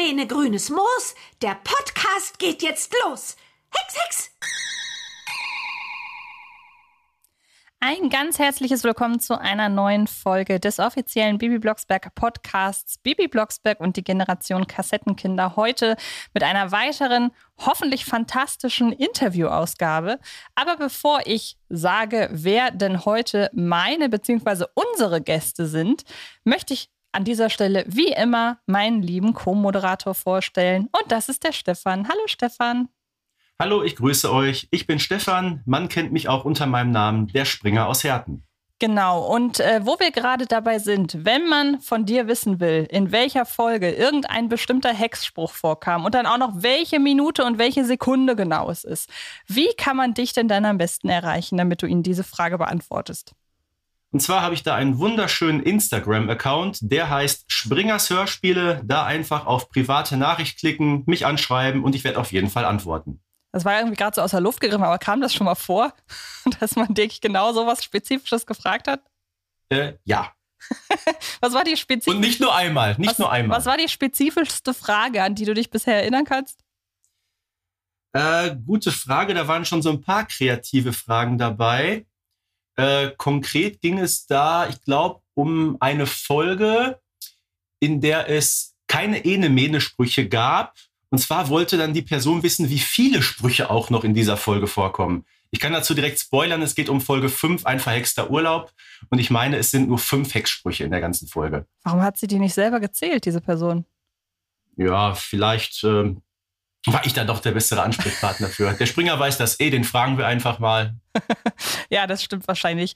Mähne grünes Moos, der Podcast geht jetzt los. Hex, Hex! Ein ganz herzliches Willkommen zu einer neuen Folge des offiziellen Bibi Blocksberg Podcasts Bibi Blocksberg und die Generation Kassettenkinder. Heute mit einer weiteren, hoffentlich fantastischen Interviewausgabe. Aber bevor ich sage, wer denn heute meine bzw. unsere Gäste sind, möchte ich an dieser Stelle wie immer meinen lieben Co-Moderator vorstellen. Und das ist der Stefan. Hallo Stefan. Hallo, ich grüße euch. Ich bin Stefan. Man kennt mich auch unter meinem Namen, der Springer aus Herten. Genau, und wo wir gerade dabei sind, wenn man von dir wissen will, in welcher Folge irgendein bestimmter Hexspruch vorkam und dann auch noch welche Minute und welche Sekunde genau es ist, wie kann man dich denn dann am besten erreichen, damit du ihnen diese Frage beantwortest? Und zwar habe ich da einen wunderschönen Instagram-Account, der heißt Springers Hörspiele. Da einfach auf private Nachricht klicken, mich anschreiben und ich werde auf jeden Fall antworten. Das war irgendwie gerade so aus der Luft gegriffen, aber kam das schon mal vor, dass man dich genau so was Spezifisches gefragt hat? Ja. Was war die spezifischste? Und nicht nur einmal, Was war die spezifischste Frage, an die du dich bisher erinnern kannst? Gute Frage, da waren schon so ein paar kreative Fragen dabei. Konkret ging es da, ich glaube, um eine Folge, in der es keine Ene-Mene-Sprüche gab. Und zwar wollte dann die Person wissen, wie viele Sprüche auch noch in dieser Folge vorkommen. Ich kann dazu direkt spoilern, es geht um Folge 5, ein verhexter Urlaub. Und ich meine, es sind nur 5 Hexsprüche in der ganzen Folge. Warum hat sie die nicht selber gezählt, diese Person? Ja, vielleicht war ich da doch der bessere Ansprechpartner für. Der Springer weiß das den fragen wir einfach mal. Ja, das stimmt wahrscheinlich.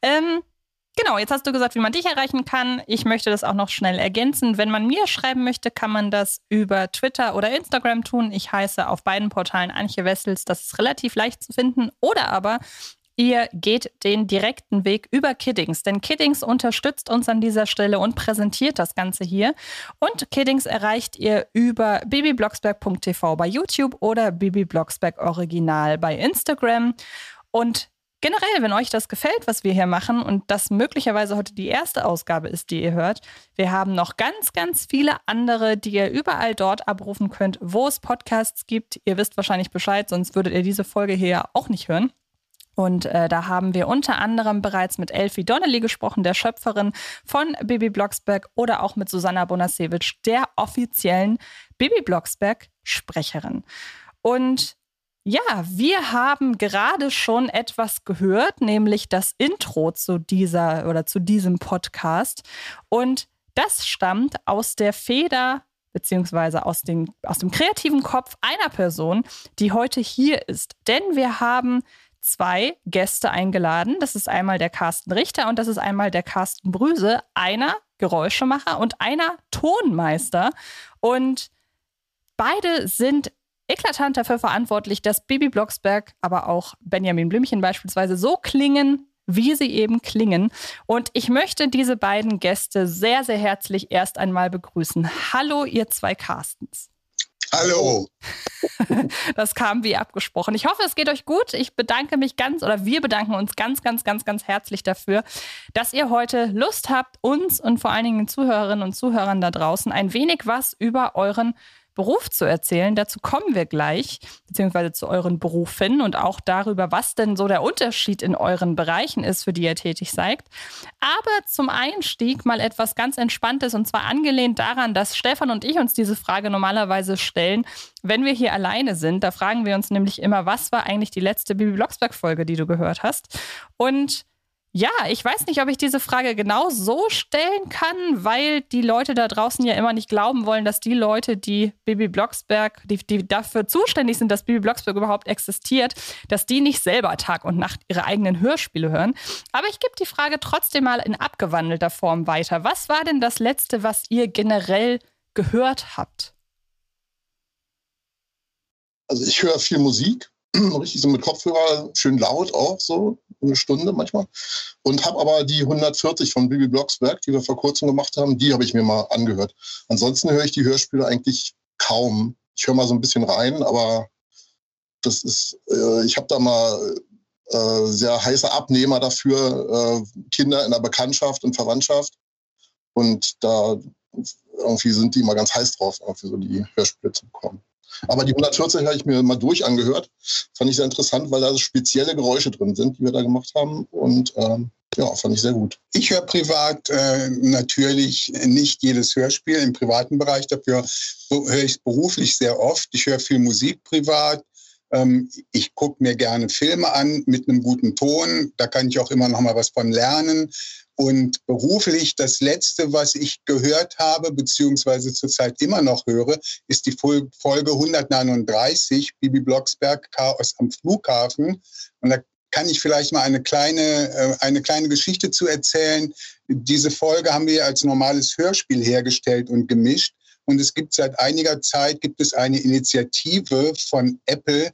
Genau, jetzt hast du gesagt, wie man dich erreichen kann. Ich möchte das auch noch schnell ergänzen. Wenn man mir schreiben möchte, kann man das über Twitter oder Instagram tun. Ich heiße auf beiden Portalen Antje Wessels. Das ist relativ leicht zu finden. Oder aber ihr geht den direkten Weg über Kiddings. Denn Kiddings unterstützt uns an dieser Stelle und präsentiert das Ganze hier. Und Kiddings erreicht ihr über bibiblocksberg.tv bei YouTube oder Bibi Blocksberg Original bei Instagram. Und generell, wenn euch das gefällt, was wir hier machen und das möglicherweise heute die erste Ausgabe ist, die ihr hört, wir haben noch ganz, ganz viele andere, die ihr überall dort abrufen könnt, wo es Podcasts gibt. Ihr wisst wahrscheinlich Bescheid, sonst würdet ihr diese Folge hier ja auch nicht hören. Und da haben wir unter anderem bereits mit Elfie Donnelly gesprochen, der Schöpferin von Bibi Blocksberg, oder auch mit Susanna Bonasewicz, der offiziellen Bibi Blocksberg-Sprecherin. Und ja, wir haben gerade schon etwas gehört, nämlich das Intro zu diesem Podcast. Und das stammt aus der Feder beziehungsweise aus dem kreativen Kopf einer Person, die heute hier ist. Denn wir haben 2 Gäste eingeladen. Das ist einmal der Carsten Richter und das ist einmal der Carsten Brüse. Einer Geräuschemacher und einer Tonmeister. Und beide sind eklatant dafür verantwortlich, dass Bibi Blocksberg, aber auch Benjamin Blümchen beispielsweise so klingen, wie sie eben klingen. Und ich möchte diese beiden Gäste sehr, sehr herzlich erst einmal begrüßen. Hallo, ihr 2 Carstens. Hallo. Das kam wie abgesprochen. Ich hoffe, es geht euch gut. Wir bedanken uns ganz, ganz, ganz, ganz herzlich dafür, dass ihr heute Lust habt, uns und vor allen Dingen den Zuhörerinnen und Zuhörern da draußen ein wenig was über euren Beruf zu erzählen. Dazu kommen wir gleich, beziehungsweise zu euren Berufen und auch darüber, was denn so der Unterschied in euren Bereichen ist, für die ihr tätig seid. Aber zum Einstieg mal etwas ganz Entspanntes, und zwar angelehnt daran, dass Stefan und ich uns diese Frage normalerweise stellen, wenn wir hier alleine sind. Da fragen wir uns nämlich immer, was war eigentlich die letzte Bibi Blocksberg-Folge, die du gehört hast? Und ja, ich weiß nicht, ob ich diese Frage genau so stellen kann, weil die Leute da draußen ja immer nicht glauben wollen, dass die Leute, die Bibi Blocksberg, die dafür zuständig sind, dass Bibi Blocksberg überhaupt existiert, dass die nicht selber Tag und Nacht ihre eigenen Hörspiele hören. Aber ich gebe die Frage trotzdem mal in abgewandelter Form weiter. Was war denn das Letzte, was ihr generell gehört habt? Also ich höre viel Musik, richtig so mit Kopfhörer, schön laut auch so, eine Stunde manchmal. Und habe aber die 140 von Bibi Blocksberg, die wir vor kurzem gemacht haben, die habe ich mir mal angehört. Ansonsten höre ich die Hörspiele eigentlich kaum. Ich höre mal so ein bisschen rein, aber das ist, ich habe da mal sehr heiße Abnehmer dafür, Kinder in der Bekanntschaft und Verwandtschaft. Und da irgendwie sind die immer ganz heiß drauf, irgendwie so die Hörspiele zu bekommen. Aber die 140 habe ich mir mal angehört. Fand ich sehr interessant, weil da so spezielle Geräusche drin sind, die wir da gemacht haben. Und fand ich sehr gut. Ich höre privat natürlich nicht jedes Hörspiel im privaten Bereich. Dafür höre ich es beruflich sehr oft. Ich höre viel Musik privat. Ich gucke mir gerne Filme an mit einem guten Ton. Da kann ich auch immer noch mal was von lernen. Und beruflich, das Letzte, was ich gehört habe, beziehungsweise zurzeit immer noch höre, ist die Folge 139, Bibi Blocksberg, Chaos am Flughafen. Und da kann ich vielleicht mal eine kleine Geschichte zu erzählen. Diese Folge haben wir als normales Hörspiel hergestellt und gemischt. Und es gibt seit einiger Zeit eine Initiative von Apple,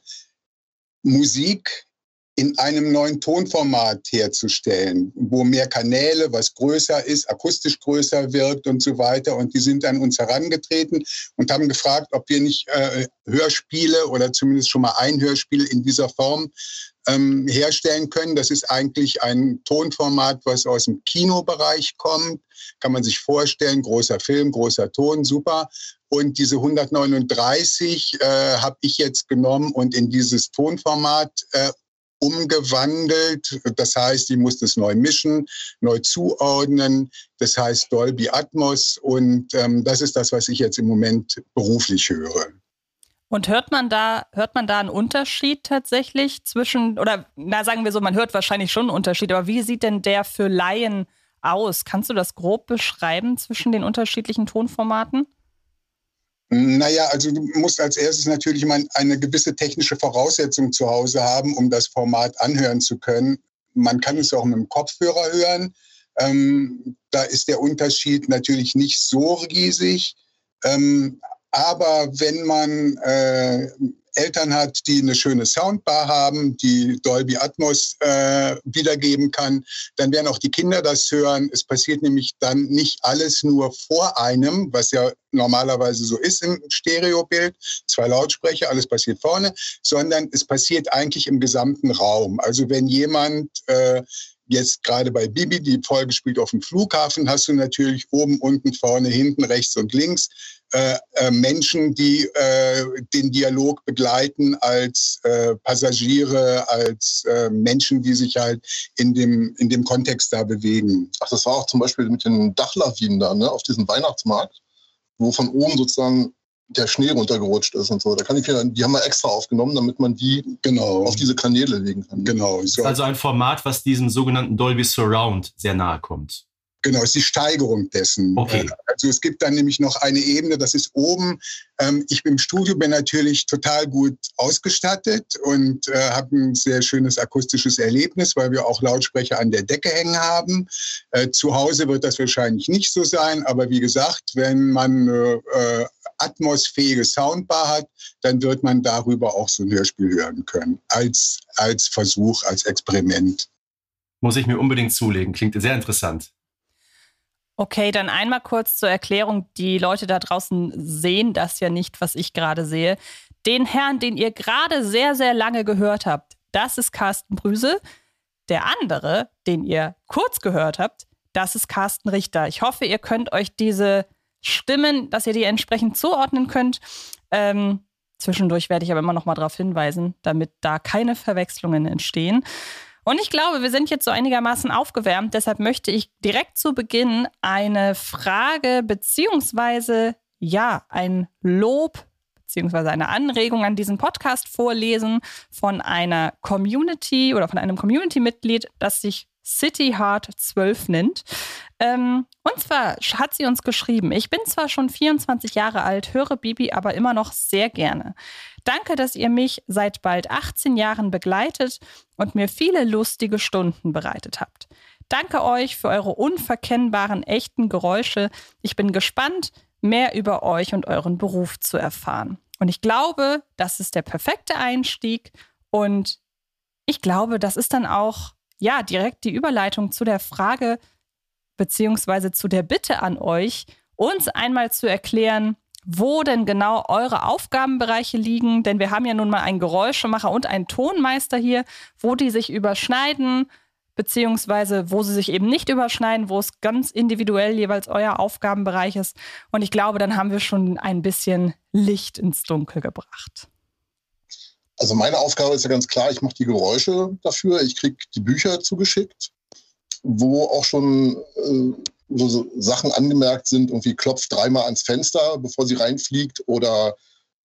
Musik in einem neuen Tonformat herzustellen, wo mehr Kanäle, was größer ist, akustisch größer wirkt und so weiter. Und die sind an uns herangetreten und haben gefragt, ob wir nicht Hörspiele oder zumindest schon mal ein Hörspiel in dieser Form herstellen können. Das ist eigentlich ein Tonformat, was aus dem Kinobereich kommt. Kann man sich vorstellen, großer Film, großer Ton, super. Und diese 139 habe ich jetzt genommen und in dieses Tonformat umgewandelt. Das heißt, ich muss das neu mischen, neu zuordnen. Das heißt Dolby Atmos. Und das ist das, was ich jetzt im Moment beruflich höre. Und hört man da einen Unterschied tatsächlich zwischen, oder sagen wir so, man hört wahrscheinlich schon einen Unterschied, aber wie sieht denn der für Laien aus? Kannst du das grob beschreiben zwischen den unterschiedlichen Tonformaten? Naja, also du musst als erstes natürlich mal eine gewisse technische Voraussetzung zu Hause haben, um das Format anhören zu können. Man kann es auch mit dem Kopfhörer hören. Da ist der Unterschied natürlich nicht so riesig. Aber wenn man Eltern hat, die eine schöne Soundbar haben, die Dolby Atmos wiedergeben kann, dann werden auch die Kinder das hören. Es passiert nämlich dann nicht alles nur vor einem, was ja normalerweise so ist im Stereobild, 2 Lautsprecher, alles passiert vorne, sondern es passiert eigentlich im gesamten Raum. Also wenn jemand jetzt gerade bei Bibi, die Folge spielt auf dem Flughafen, hast du natürlich oben, unten, vorne, hinten, rechts und links Menschen, die den Dialog begleiten als Passagiere, als Menschen, die sich halt in dem Kontext da bewegen. Ach, das war auch zum Beispiel mit den Dachlawinen da, ne, auf diesem Weihnachtsmarkt, wo von oben sozusagen der Schnee runtergerutscht ist und so. Die haben wir extra aufgenommen, damit man die auf diese Kanäle legen kann. Genau. Das ist also ein Format, was diesem sogenannten Dolby Surround sehr nahe kommt. Genau, ist die Steigerung dessen. Okay. Also es gibt dann nämlich noch eine Ebene, das ist oben. Ich im Studio bin natürlich total gut ausgestattet und habe ein sehr schönes akustisches Erlebnis, weil wir auch Lautsprecher an der Decke hängen haben. Zu Hause wird das wahrscheinlich nicht so sein, aber wie gesagt, wenn man eine atmosphärische Soundbar hat, dann wird man darüber auch so ein Hörspiel hören können. Als Versuch, als Experiment. Muss ich mir unbedingt zulegen. Klingt sehr interessant. Okay, dann einmal kurz zur Erklärung. Die Leute da draußen sehen das ja nicht, was ich gerade sehe. Den Herrn, den ihr gerade sehr, sehr lange gehört habt, das ist Carsten Brüse. Der andere, den ihr kurz gehört habt, das ist Carsten Richter. Ich hoffe, ihr könnt euch diese Stimmen, dass ihr die entsprechend zuordnen könnt. Zwischendurch werde ich aber immer noch mal darauf hinweisen, damit da keine Verwechslungen entstehen. Und ich glaube, wir sind jetzt so einigermaßen aufgewärmt. Deshalb möchte ich direkt zu Beginn eine Frage beziehungsweise ein Lob beziehungsweise eine Anregung an diesen Podcast vorlesen von einer Community oder von einem Community-Mitglied, das sich City Heart 12 nennt. Und zwar hat sie uns geschrieben: Ich bin zwar schon 24 Jahre alt, höre Bibi aber immer noch sehr gerne. Danke, dass ihr mich seit bald 18 Jahren begleitet und mir viele lustige Stunden bereitet habt. Danke euch für eure unverkennbaren, echten Geräusche. Ich bin gespannt, mehr über euch und euren Beruf zu erfahren. Und ich glaube, das ist der perfekte Einstieg. Und ich glaube, das ist dann auch direkt die Überleitung zu der Frage beziehungsweise zu der Bitte an euch, uns einmal zu erklären, wo denn genau eure Aufgabenbereiche liegen. Denn wir haben ja nun mal einen Geräuschemacher und einen Tonmeister hier, wo die sich überschneiden. beziehungsweise wo sie sich eben nicht überschneiden, wo es ganz individuell jeweils euer Aufgabenbereich ist. Und ich glaube, dann haben wir schon ein bisschen Licht ins Dunkel gebracht. Also meine Aufgabe ist ja ganz klar, ich mache die Geräusche dafür, ich kriege die Bücher zugeschickt, wo auch schon so Sachen angemerkt sind, irgendwie klopft 3-mal ans Fenster, bevor sie reinfliegt, oder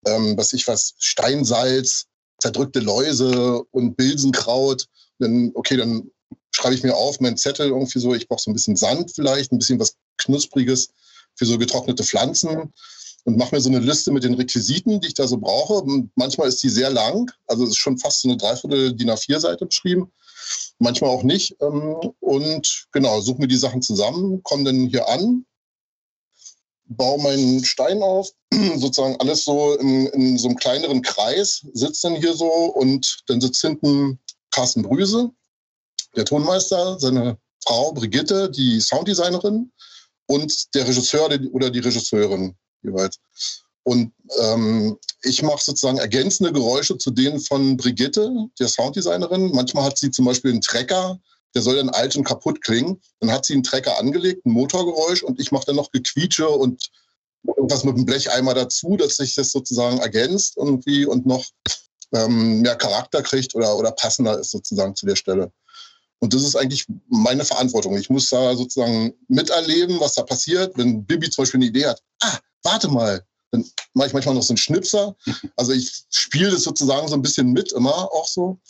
Steinsalz, zerdrückte Läuse und Bilsenkraut. Dann schreibe ich mir auf meinen Zettel irgendwie so, ich brauche so ein bisschen Sand vielleicht, ein bisschen was Knuspriges für so getrocknete Pflanzen und mache mir so eine Liste mit den Requisiten, die ich da so brauche. Und manchmal ist die sehr lang, also es ist schon fast so eine 3/4 DIN A4-Seite beschrieben, manchmal auch nicht. Und genau, suche mir die Sachen zusammen, komme dann hier an, baue meinen Stein auf, sozusagen alles so in so einem kleineren Kreis, sitzt dann hier so und dann sitzt hinten Carsten Brüse, der Tonmeister, seine Frau Brigitte, die Sounddesignerin und der Regisseur oder die Regisseurin jeweils. Und ich mache sozusagen ergänzende Geräusche zu denen von Brigitte, der Sounddesignerin. Manchmal hat sie zum Beispiel einen Trecker, der soll dann alt und kaputt klingen. Dann hat sie einen Trecker angelegt, ein Motorgeräusch, und ich mache dann noch Gequietsche und irgendwas mit dem Blecheimer dazu, dass sich das sozusagen ergänzt irgendwie und noch mehr Charakter kriegt oder passender ist sozusagen zu der Stelle. Und das ist eigentlich meine Verantwortung. Ich muss da sozusagen miterleben, was da passiert. Wenn Bibi zum Beispiel eine Idee hat, warte mal, dann mache ich manchmal noch so einen Schnipser. Also ich spiele das sozusagen so ein bisschen mit, immer auch so,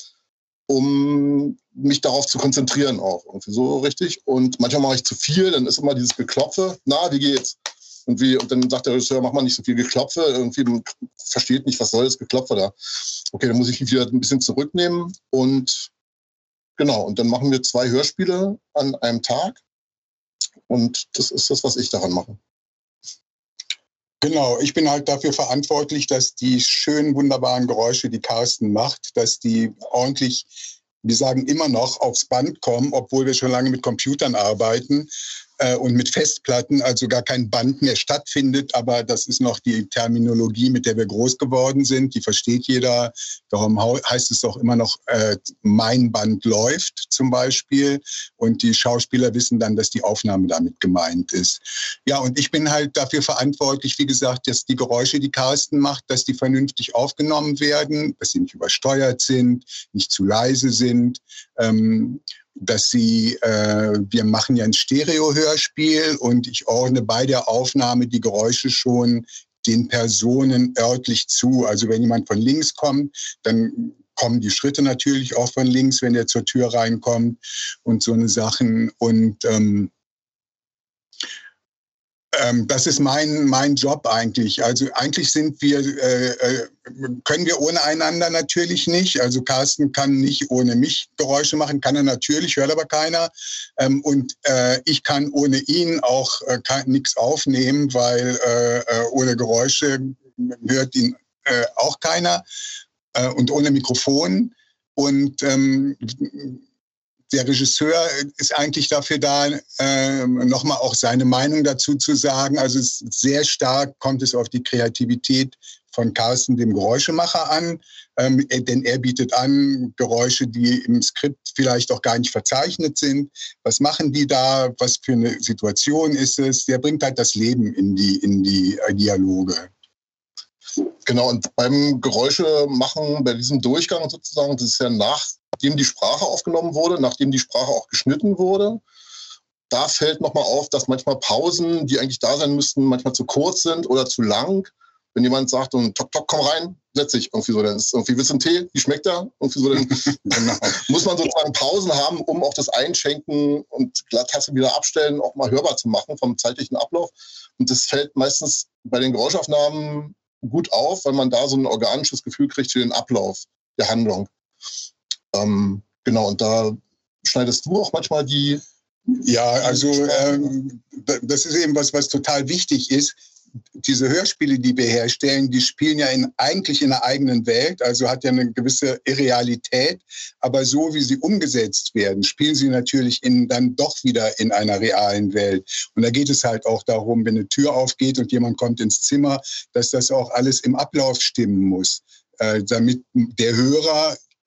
um mich darauf zu konzentrieren auch irgendwie so richtig. Und manchmal mache ich zu viel, dann ist immer dieses Geklopfe. Na, wie geht's? Und dann sagt der Regisseur, mach mal nicht so viel Geklopfe. Irgendwie versteht nicht, was soll das Geklopfe da. Okay, dann muss ich mich wieder ein bisschen zurücknehmen. Und genau, und dann machen wir 2 Hörspiele an einem Tag. Und das ist das, was ich daran mache. Genau, ich bin halt dafür verantwortlich, dass die schönen, wunderbaren Geräusche, die Carsten macht, dass die ordentlich, wir sagen immer noch, aufs Band kommen, obwohl wir schon lange mit Computern arbeiten und mit Festplatten, also gar kein Band mehr stattfindet. Aber das ist noch die Terminologie, mit der wir groß geworden sind. Die versteht jeder. Darum heißt es auch immer noch, mein Band läuft zum Beispiel. Und die Schauspieler wissen dann, dass die Aufnahme damit gemeint ist. Ja, und ich bin halt dafür verantwortlich, wie gesagt, dass die Geräusche, die Carsten macht, dass die vernünftig aufgenommen werden, dass sie nicht übersteuert sind, nicht zu leise sind, dass wir machen ja ein Stereo-Hörspiel und ich ordne bei der Aufnahme die Geräusche schon den Personen örtlich zu. Also wenn jemand von links kommt, dann kommen die Schritte natürlich auch von links, wenn der zur Tür reinkommt und so eine Sachen. Und das ist mein Job eigentlich. Also eigentlich können wir ohne einander natürlich nicht. Also Carsten kann nicht ohne mich Geräusche machen, kann er natürlich, hört aber keiner. Und ich kann ohne ihn auch nichts aufnehmen, weil ohne Geräusche hört ihn auch keiner und ohne Mikrofon. Und der Regisseur ist eigentlich dafür da, nochmal auch seine Meinung dazu zu sagen. Also sehr stark kommt es auf die Kreativität von Carsten, dem Geräuschemacher, an. Denn er bietet an Geräusche, die im Skript vielleicht auch gar nicht verzeichnet sind. Was machen die da? Was für eine Situation ist es? Der bringt halt das Leben in die Dialoge. Genau, und beim Geräuschemachen, bei diesem Durchgang sozusagen, das ist ja nachdem die Sprache aufgenommen wurde, nachdem die Sprache auch geschnitten wurde, da fällt nochmal auf, dass manchmal Pausen, die eigentlich da sein müssten, manchmal zu kurz sind oder zu lang. Wenn jemand sagt, tok, tok, komm rein, setz dich irgendwie so, dann ist irgendwie, willst du einen Tee? Wie schmeckt der? Irgendwie so, dann muss man sozusagen Pausen haben, um auch das Einschenken und Tasse wieder abstellen auch mal hörbar zu machen vom zeitlichen Ablauf. Und das fällt meistens bei den Geräuschaufnahmen gut auf, weil man da so ein organisches Gefühl kriegt für den Ablauf der Handlung. Genau, und da schneidest du auch manchmal die... Ja, also das ist eben was total wichtig ist. Diese Hörspiele, die wir herstellen, die spielen ja eigentlich in einer eigenen Welt, also hat ja eine gewisse Irrealität, aber so wie sie umgesetzt werden, spielen sie natürlich dann doch wieder in einer realen Welt. Und da geht es halt auch darum, wenn eine Tür aufgeht und jemand kommt ins Zimmer, dass das auch alles im Ablauf stimmen muss, damit der Hörer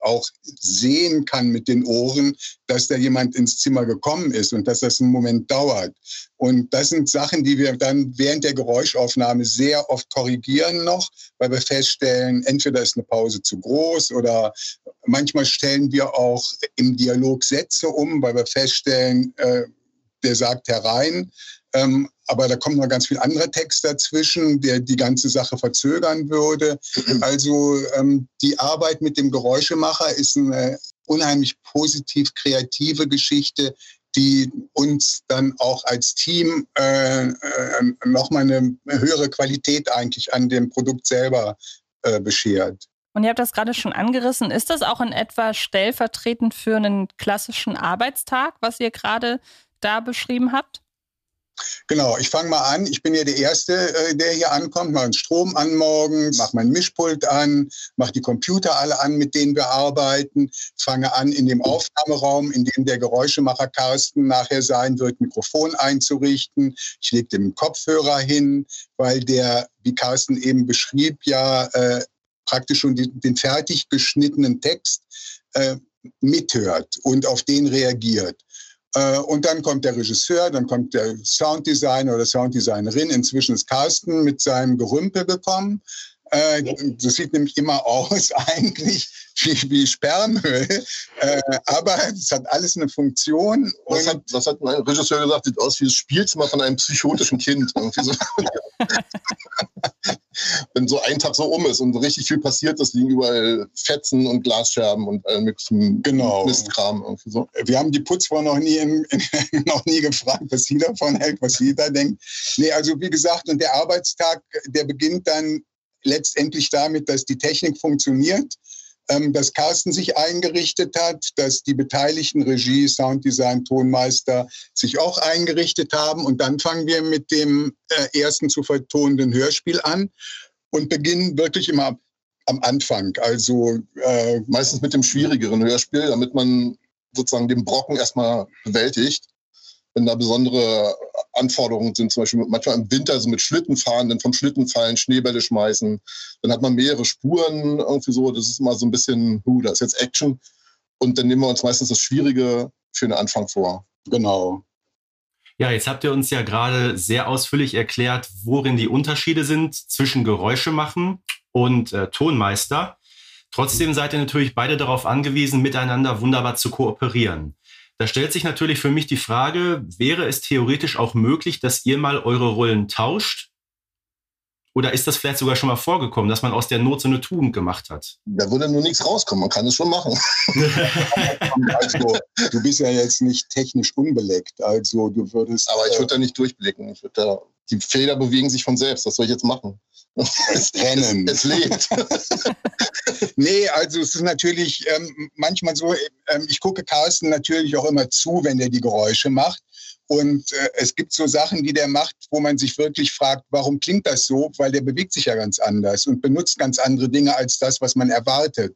auch sehen kann mit den Ohren, dass da jemand ins Zimmer gekommen ist und dass das einen Moment dauert. Und das sind Sachen, die wir dann während der Geräuschaufnahme sehr oft korrigieren noch, weil wir feststellen, entweder ist eine Pause zu groß oder manchmal stellen wir auch im Dialog Sätze um, weil wir feststellen, der sagt herein, aber da kommt noch ganz viel anderer Text dazwischen, der die ganze Sache verzögern würde. Also die Arbeit mit dem Geräuschemacher ist eine unheimlich positiv kreative Geschichte, die uns dann auch als Team nochmal eine höhere Qualität eigentlich an dem Produkt selber beschert. Und ihr habt das gerade schon angerissen. Ist das auch in etwa stellvertretend für einen klassischen Arbeitstag, was ihr gerade da beschrieben habt? Genau, ich fange mal an. Ich bin ja der Erste, der hier ankommt, mache den Strom an morgens, mache mein Mischpult an, mache die Computer alle an, mit denen wir arbeiten, fange an, in dem Aufnahmeraum, in dem der Geräuschemacher Carsten nachher sein wird, Mikrofon einzurichten. Ich lege den Kopfhörer hin, weil der, wie Carsten eben beschrieb, ja praktisch schon den fertig geschnittenen Text mithört und auf den reagiert. Und dann kommt der Regisseur, dann kommt der Sounddesigner oder Sounddesignerin. Inzwischen ist Carsten mit seinem Gerümpel gekommen. Das sieht nämlich immer aus eigentlich wie Sperrmüll. Aber es hat alles eine Funktion. Was hat mein Regisseur gesagt? Sieht aus wie das Spielzimmer von einem psychotischen Kind. So. Wenn so ein Tag so um ist und so richtig viel passiert ist, liegen überall Fetzen und Glasscherben und Mistkram. Irgendwie so. Wir haben die Putzfrau noch nie gefragt, was sie davon hält, was sie da denkt. Nee, also wie gesagt, und der Arbeitstag, der beginnt dann letztendlich damit, dass die Technik funktioniert, dass Carsten sich eingerichtet hat, dass die beteiligten Regie, Sounddesign, Tonmeister sich auch eingerichtet haben. Und dann fangen wir mit dem ersten zu vertonenden Hörspiel an und beginnen wirklich immer am Anfang. Also meistens mit dem schwierigeren Hörspiel, damit man sozusagen den Brocken erstmal bewältigt. Wenn da besondere Anforderungen sind, zum Beispiel manchmal im Winter so mit Schlitten fahren, dann vom Schlitten fallen, Schneebälle schmeißen, dann hat man mehrere Spuren irgendwie so, das ist immer so ein bisschen, das ist jetzt Action und dann nehmen wir uns meistens das Schwierige für den Anfang vor. Genau. Ja, jetzt habt ihr uns ja gerade sehr ausführlich erklärt, worin die Unterschiede sind zwischen Geräuschemachen und Tonmeister. Trotzdem seid ihr natürlich beide darauf angewiesen, miteinander wunderbar zu kooperieren. Da stellt sich natürlich für mich die Frage, wäre es theoretisch auch möglich, dass ihr mal eure Rollen tauscht? Oder ist das vielleicht sogar schon mal vorgekommen, dass man aus der Not so eine Tugend gemacht hat? Da würde nur nichts rauskommen, man kann es schon machen. Also, du bist ja jetzt nicht technisch unbeleckt, also du würdest... Aber ich würde da nicht durchblicken, die Feder bewegen sich von selbst, was soll ich jetzt machen? Es trennen. Es lebt. Nee, also es ist natürlich manchmal so, ich gucke Carsten natürlich auch immer zu, wenn er die Geräusche macht. Und es gibt so Sachen, die der macht, wo man sich wirklich fragt, warum klingt das so? Weil der bewegt sich ja ganz anders und benutzt ganz andere Dinge als das, was man erwartet.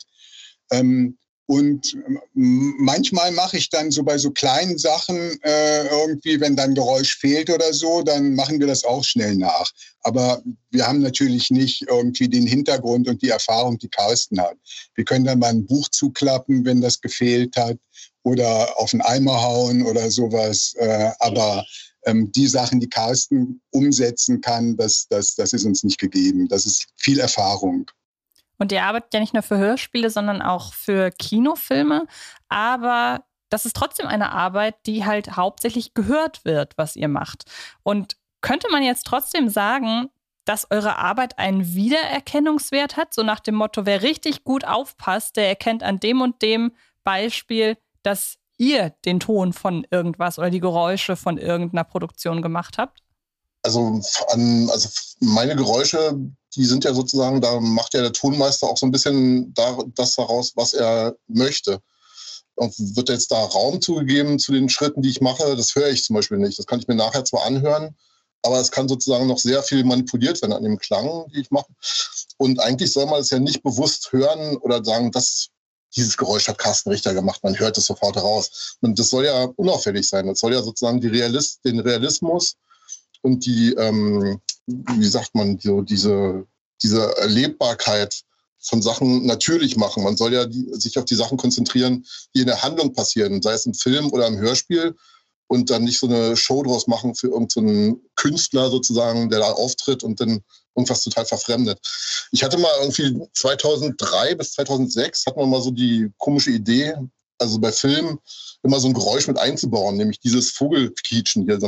Und manchmal mache ich dann so bei so kleinen Sachen irgendwie, wenn dann Geräusch fehlt oder so, dann machen wir das auch schnell nach. Aber wir haben natürlich nicht irgendwie den Hintergrund und die Erfahrung, die Carsten hat. Wir können dann mal ein Buch zuklappen, wenn das gefehlt hat, oder auf den Eimer hauen oder sowas. Aber die Sachen, die Carsten umsetzen kann, das ist uns nicht gegeben. Das ist viel Erfahrung. Und ihr arbeitet ja nicht nur für Hörspiele, sondern auch für Kinofilme. Aber das ist trotzdem eine Arbeit, die halt hauptsächlich gehört wird, was ihr macht. Und könnte man jetzt trotzdem sagen, dass eure Arbeit einen Wiedererkennungswert hat? So nach dem Motto, wer richtig gut aufpasst, der erkennt an dem und dem Beispiel, dass ihr den Ton von irgendwas oder die Geräusche von irgendeiner Produktion gemacht habt? Also meine Geräusche, die sind ja sozusagen, da macht ja der Tonmeister auch so ein bisschen das daraus, was er möchte. Und wird jetzt da Raum zugegeben zu den Schritten, die ich mache, das höre ich zum Beispiel nicht. Das kann ich mir nachher zwar anhören, aber es kann sozusagen noch sehr viel manipuliert werden an dem Klang, die ich mache. Und eigentlich soll man es ja nicht bewusst hören oder sagen, dieses Geräusch hat Carsten Richter gemacht, man hört es sofort heraus. Und das soll ja unauffällig sein. Das soll ja sozusagen den Realismus und die, wie sagt man, so diese Erlebbarkeit von Sachen natürlich machen. Man soll ja sich auf die Sachen konzentrieren, die in der Handlung passieren, sei es im Film oder im Hörspiel, und dann nicht so eine Show draus machen für irgendeinen Künstler sozusagen, der da auftritt und dann irgendwas total verfremdet. Ich hatte mal irgendwie 2003 bis 2006 hatten wir mal so die komische Idee, also bei Filmen immer so ein Geräusch mit einzubauen, nämlich dieses Vogelquietschen hier.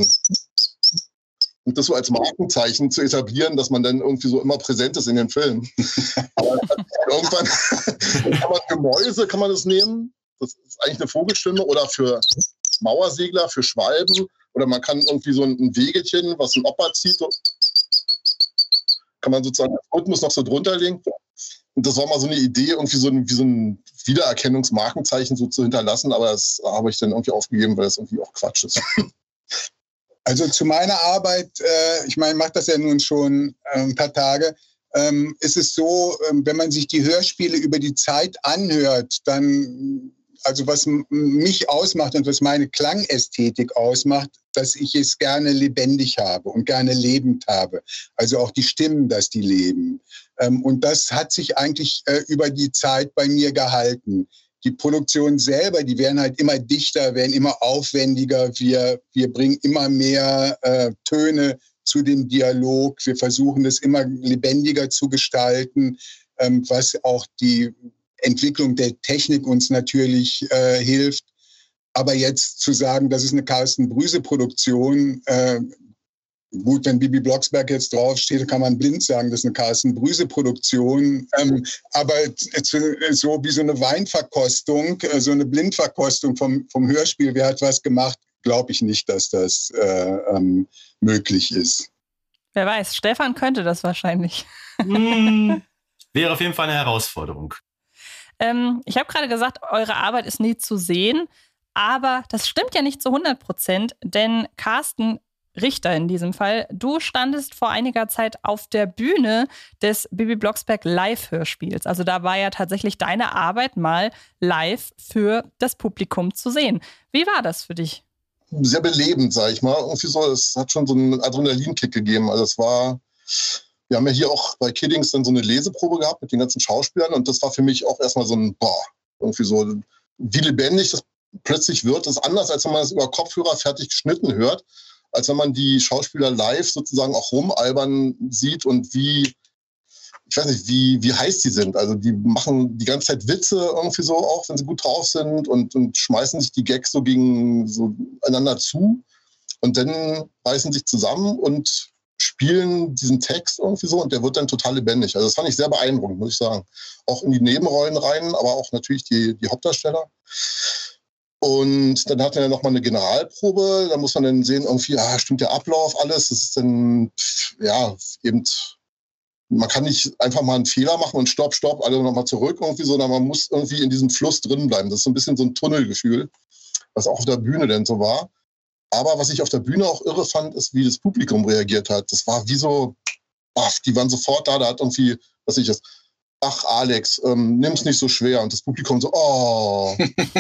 Und das so als Markenzeichen zu etablieren, dass man dann irgendwie so immer präsent ist in den Filmen. Aber irgendwann kann man für Mäuse kann man das nehmen. Das ist eigentlich eine Vogelstimme. Oder für Mauersegler, für Schwalben. Oder man kann irgendwie so ein Wegelchen, was ein Opa zieht, so, kann man sozusagen als Rhythmus noch so drunter legen. Und das war mal so eine Idee, irgendwie wie so ein Wiedererkennungsmarkenzeichen so zu hinterlassen. Aber das habe ich dann irgendwie aufgegeben, weil das irgendwie auch Quatsch ist. Also zu meiner Arbeit, ich meine, ich mache das ja nun schon ein paar Tage, ist es so, wenn man sich die Hörspiele über die Zeit anhört, dann, also was mich ausmacht und was meine Klangästhetik ausmacht, dass ich es gerne lebendig habe und gerne lebend habe. Also auch die Stimmen, dass die leben. Und das hat sich eigentlich über die Zeit bei mir gehalten. Die Produktionen selber, die werden halt immer dichter, werden immer aufwendiger. Wir bringen immer mehr Töne zu dem Dialog. Wir versuchen es immer lebendiger zu gestalten, was auch die Entwicklung der Technik uns natürlich hilft. Aber jetzt zu sagen, das ist eine Carsten Brüse-Produktion, gut, wenn Bibi Blocksberg jetzt draufsteht, kann man blind sagen, das ist eine Carsten Brüse-Produktion. Aber so wie so eine Weinverkostung, so eine Blindverkostung vom Hörspiel, wer hat was gemacht, glaube ich nicht, dass das möglich ist. Wer weiß, Stefan könnte das wahrscheinlich. Wäre auf jeden Fall eine Herausforderung. Ich habe gerade gesagt, eure Arbeit ist nie zu sehen, aber das stimmt ja nicht zu 100%, denn Carsten Richter in diesem Fall, du standest vor einiger Zeit auf der Bühne des Bibi Blocksberg Live-Hörspiels. Also da war ja tatsächlich deine Arbeit mal live für das Publikum zu sehen. Wie war das für dich? Sehr belebend, sag ich mal. Irgendwie so, es hat schon so einen Adrenalinkick gegeben. Also wir haben ja hier auch bei Kiddings dann so eine Leseprobe gehabt mit den ganzen Schauspielern, und das war für mich auch erstmal so ein, irgendwie so, wie lebendig das plötzlich wird. Das ist anders, als wenn man es über Kopfhörer fertig geschnitten hört, als wenn man die Schauspieler live sozusagen auch rumalbern sieht und wie heiß die sind. Also die machen die ganze Zeit Witze irgendwie so, auch wenn sie gut drauf sind, und schmeißen sich die Gags so einander zu, und dann reißen sich zusammen und spielen diesen Text irgendwie so, und der wird dann total lebendig. Also das fand ich sehr beeindruckend, muss ich sagen. Auch in die Nebenrollen rein, aber auch natürlich die Hauptdarsteller. Und dann hat er nochmal eine Generalprobe, da muss man dann sehen, irgendwie, stimmt der Ablauf, alles. Das ist dann, eben, man kann nicht einfach mal einen Fehler machen und stopp, alle nochmal zurück irgendwie, sondern man muss irgendwie in diesem Fluss drin bleiben. Das ist so ein bisschen so ein Tunnelgefühl, was auch auf der Bühne denn so war. Aber was ich auf der Bühne auch irre fand, ist, wie das Publikum reagiert hat. Das war wie so, die waren sofort da hat irgendwie, ach Alex, nimm's nicht so schwer. Und das Publikum so, so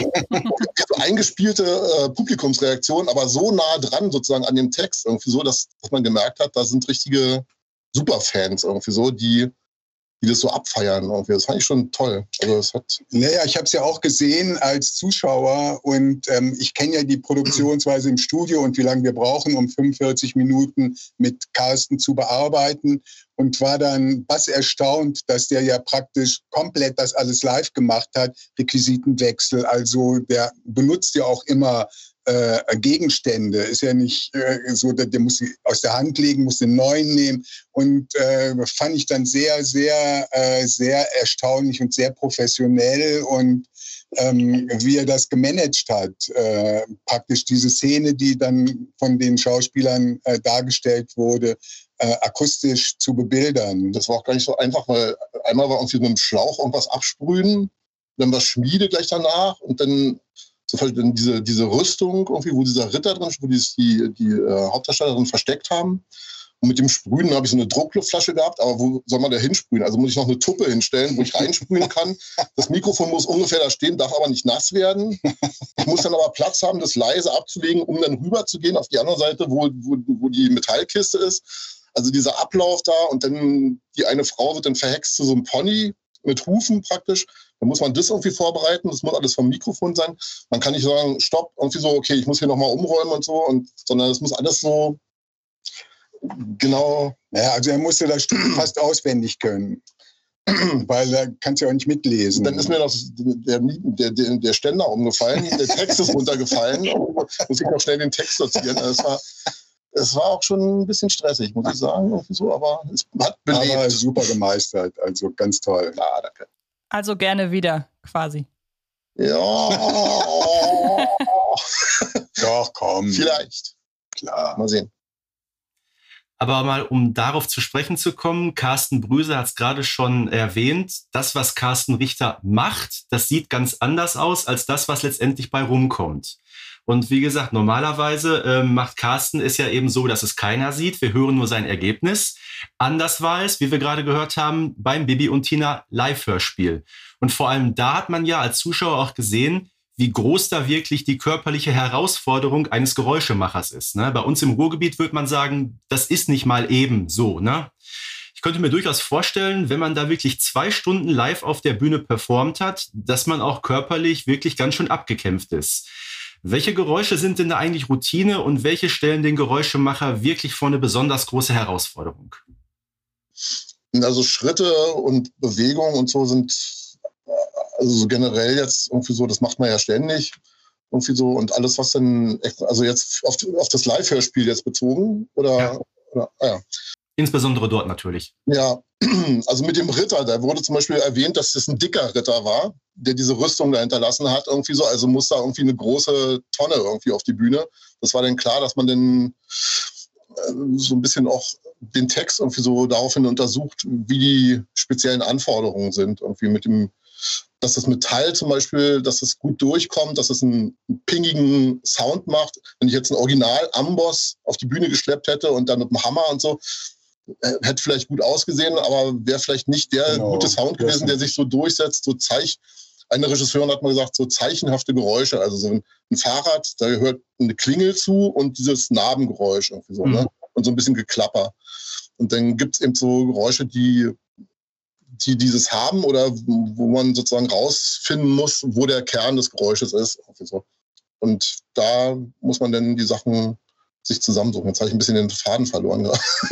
eingespielte Publikumsreaktion, aber so nah dran sozusagen an dem Text, irgendwie so, dass man gemerkt hat, da sind richtige Superfans irgendwie so, die das so abfeiern irgendwie. Das fand ich schon toll. Also das hat naja, ich habe es ja auch gesehen als Zuschauer, und ich kenne ja die Produktionsweise im Studio und wie lange wir brauchen, um 45 Minuten mit Carsten zu bearbeiten, und war dann erstaunt, dass der ja praktisch komplett das alles live gemacht hat, Requisitenwechsel, also der benutzt ja auch immer Gegenstände, ist ja nicht so, der muss sie aus der Hand legen, muss den neuen nehmen, und fand ich dann sehr, sehr, sehr erstaunlich und sehr professionell, und wie er das gemanagt hat, praktisch diese Szene, die dann von den Schauspielern dargestellt wurde, akustisch zu bebildern. Das war auch gar nicht so einfach, weil einmal war irgendwie mit einem Schlauch irgendwas absprühen, dann war Schmiede gleich danach, und dann dann diese Rüstung irgendwie, wo dieser Ritter drin ist, wo die Hauptdarsteller drin versteckt haben. Und mit dem Sprühen habe ich so eine Druckluftflasche gehabt, aber wo soll man da hinsprühen? Also muss ich noch eine Tuppe hinstellen, wo ich reinsprühen kann. Das Mikrofon muss ungefähr da stehen, darf aber nicht nass werden. Ich muss dann aber Platz haben, das leise abzulegen, um dann rüber zu gehen auf die andere Seite, wo die Metallkiste ist. Also dieser Ablauf da, und dann die eine Frau wird dann verhext zu so einem Pony, mit Hufen praktisch. Da muss man das irgendwie vorbereiten, das muss alles vom Mikrofon sein. Man kann nicht sagen, stopp, irgendwie so, okay, ich muss hier nochmal umräumen und so, sondern es muss alles so genau. Ja, also er musste das Stück fast auswendig können. Weil da kannst du ja auch nicht mitlesen. Dann ist mir noch der Ständer umgefallen, der Text ist runtergefallen. Muss ich noch schnell den Text sortieren. Es war auch schon ein bisschen stressig, muss ich sagen. Irgendwie so, aber es hat belebt. Aber super gemeistert, also ganz toll. Ja, danke. Also gerne wieder, quasi. Ja. Doch, komm. Vielleicht. Klar. Mal sehen. Aber mal, um darauf zu sprechen zu kommen, Carsten Brüse hat es gerade schon erwähnt, das, was Carsten Richter macht, das sieht ganz anders aus als das, was letztendlich bei rumkommt. Und wie gesagt, normalerweise macht Carsten es ja eben so, dass es keiner sieht. Wir hören nur sein Ergebnis. Anders war es, wie wir gerade gehört haben, beim Bibi und Tina Live-Hörspiel. Und vor allem da hat man ja als Zuschauer auch gesehen, wie groß da wirklich die körperliche Herausforderung eines Geräuschemachers ist. Ne? Bei uns im Ruhrgebiet würde man sagen, das ist nicht mal eben so. Ne? Ich könnte mir durchaus vorstellen, wenn man da wirklich 2 Stunden live auf der Bühne performt hat, dass man auch körperlich wirklich ganz schön abgekämpft ist. Welche Geräusche sind denn da eigentlich Routine und welche stellen den Geräuschemacher wirklich vor eine besonders große Herausforderung? Also Schritte und Bewegungen und so sind also generell jetzt irgendwie so, das macht man ja ständig irgendwie so und alles, was dann, also jetzt auf das Live-Hörspiel jetzt bezogen oder ja. Insbesondere dort natürlich. Ja, also mit dem Ritter, da wurde zum Beispiel erwähnt, dass das ein dicker Ritter war, der diese Rüstung da hinterlassen hat irgendwie so, also muss da irgendwie eine große Tonne irgendwie auf die Bühne. Das war dann klar, dass man dann so ein bisschen auch den Text irgendwie so daraufhin untersucht, wie die speziellen Anforderungen sind, irgendwie mit dem, dass das Metall zum Beispiel, dass es gut durchkommt, dass es einen pingigen Sound macht. Wenn ich jetzt einen Original-Amboss auf die Bühne geschleppt hätte und dann mit dem Hammer und so, hätte vielleicht gut ausgesehen, aber wäre vielleicht nicht der gute Sound gewesen, der sich so durchsetzt. So eine Regisseurin hat mal gesagt, so zeichenhafte Geräusche. Also so ein Fahrrad, da gehört eine Klingel zu und dieses Nabengeräusch irgendwie so, ne? Und so ein bisschen Geklapper. Und dann gibt es eben so Geräusche, die dieses haben oder wo man sozusagen rausfinden muss, wo der Kern des Geräusches ist. So. Und da muss man dann die Sachen sich zusammensuchen. Jetzt habe ich ein bisschen den Faden verloren.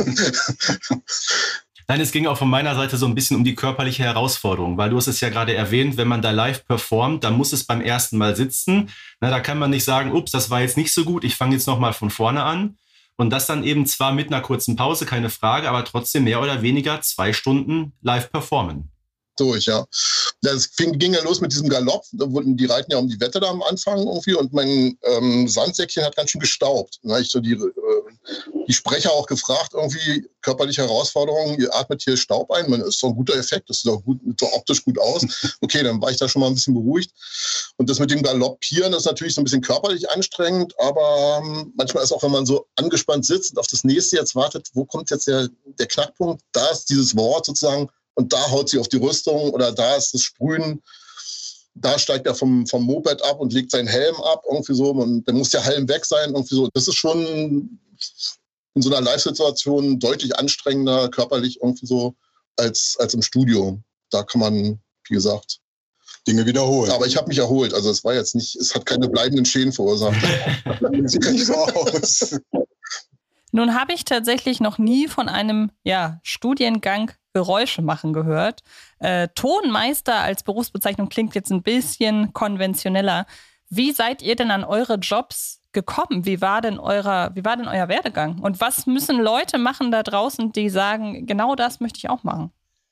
Nein, es ging auch von meiner Seite so ein bisschen um die körperliche Herausforderung, weil du hast es ja gerade erwähnt, wenn man da live performt, dann muss es beim ersten Mal sitzen. Na, da kann man nicht sagen, ups, das war jetzt nicht so gut, ich fange jetzt nochmal von vorne an. Und das dann eben zwar mit einer kurzen Pause, keine Frage, aber trotzdem mehr oder weniger 2 Stunden live performen. Durch, ja. Das ging ja los mit diesem Galopp. Die reiten ja um die Wette da am Anfang irgendwie und mein Sandsäckchen hat ganz schön gestaubt. Da habe ich so die Sprecher auch gefragt, irgendwie körperliche Herausforderungen, ihr atmet hier Staub ein, das ist doch ein guter Effekt, das sieht doch gut, sieht doch optisch gut aus. Okay, dann war ich da schon mal ein bisschen beruhigt. Und das mit dem Galoppieren ist natürlich so ein bisschen körperlich anstrengend, aber manchmal ist auch, wenn man so angespannt sitzt und auf das nächste jetzt wartet, wo kommt jetzt der Knackpunkt? Da ist dieses Wort sozusagen, und da haut sie auf die Rüstung oder da ist das Sprühen, da steigt er vom Moped ab und legt seinen Helm ab, irgendwie so, und dann muss der Helm weg sein, irgendwie so. Das ist schon in so einer Live-Situation deutlich anstrengender körperlich irgendwie so als im Studio. Da kann man, wie gesagt, Dinge wiederholen. Aber ich habe mich erholt, also es war jetzt nicht, es hat keine bleibenden Schäden verursacht. Sieht nicht so aus. Nun habe ich tatsächlich noch nie von einem Studiengang Geräusche machen gehört. Tonmeister als Berufsbezeichnung klingt jetzt ein bisschen konventioneller. Wie seid ihr denn an eure Jobs gekommen? Wie war denn euer Werdegang? Und was müssen Leute machen da draußen, die sagen, genau das möchte ich auch machen?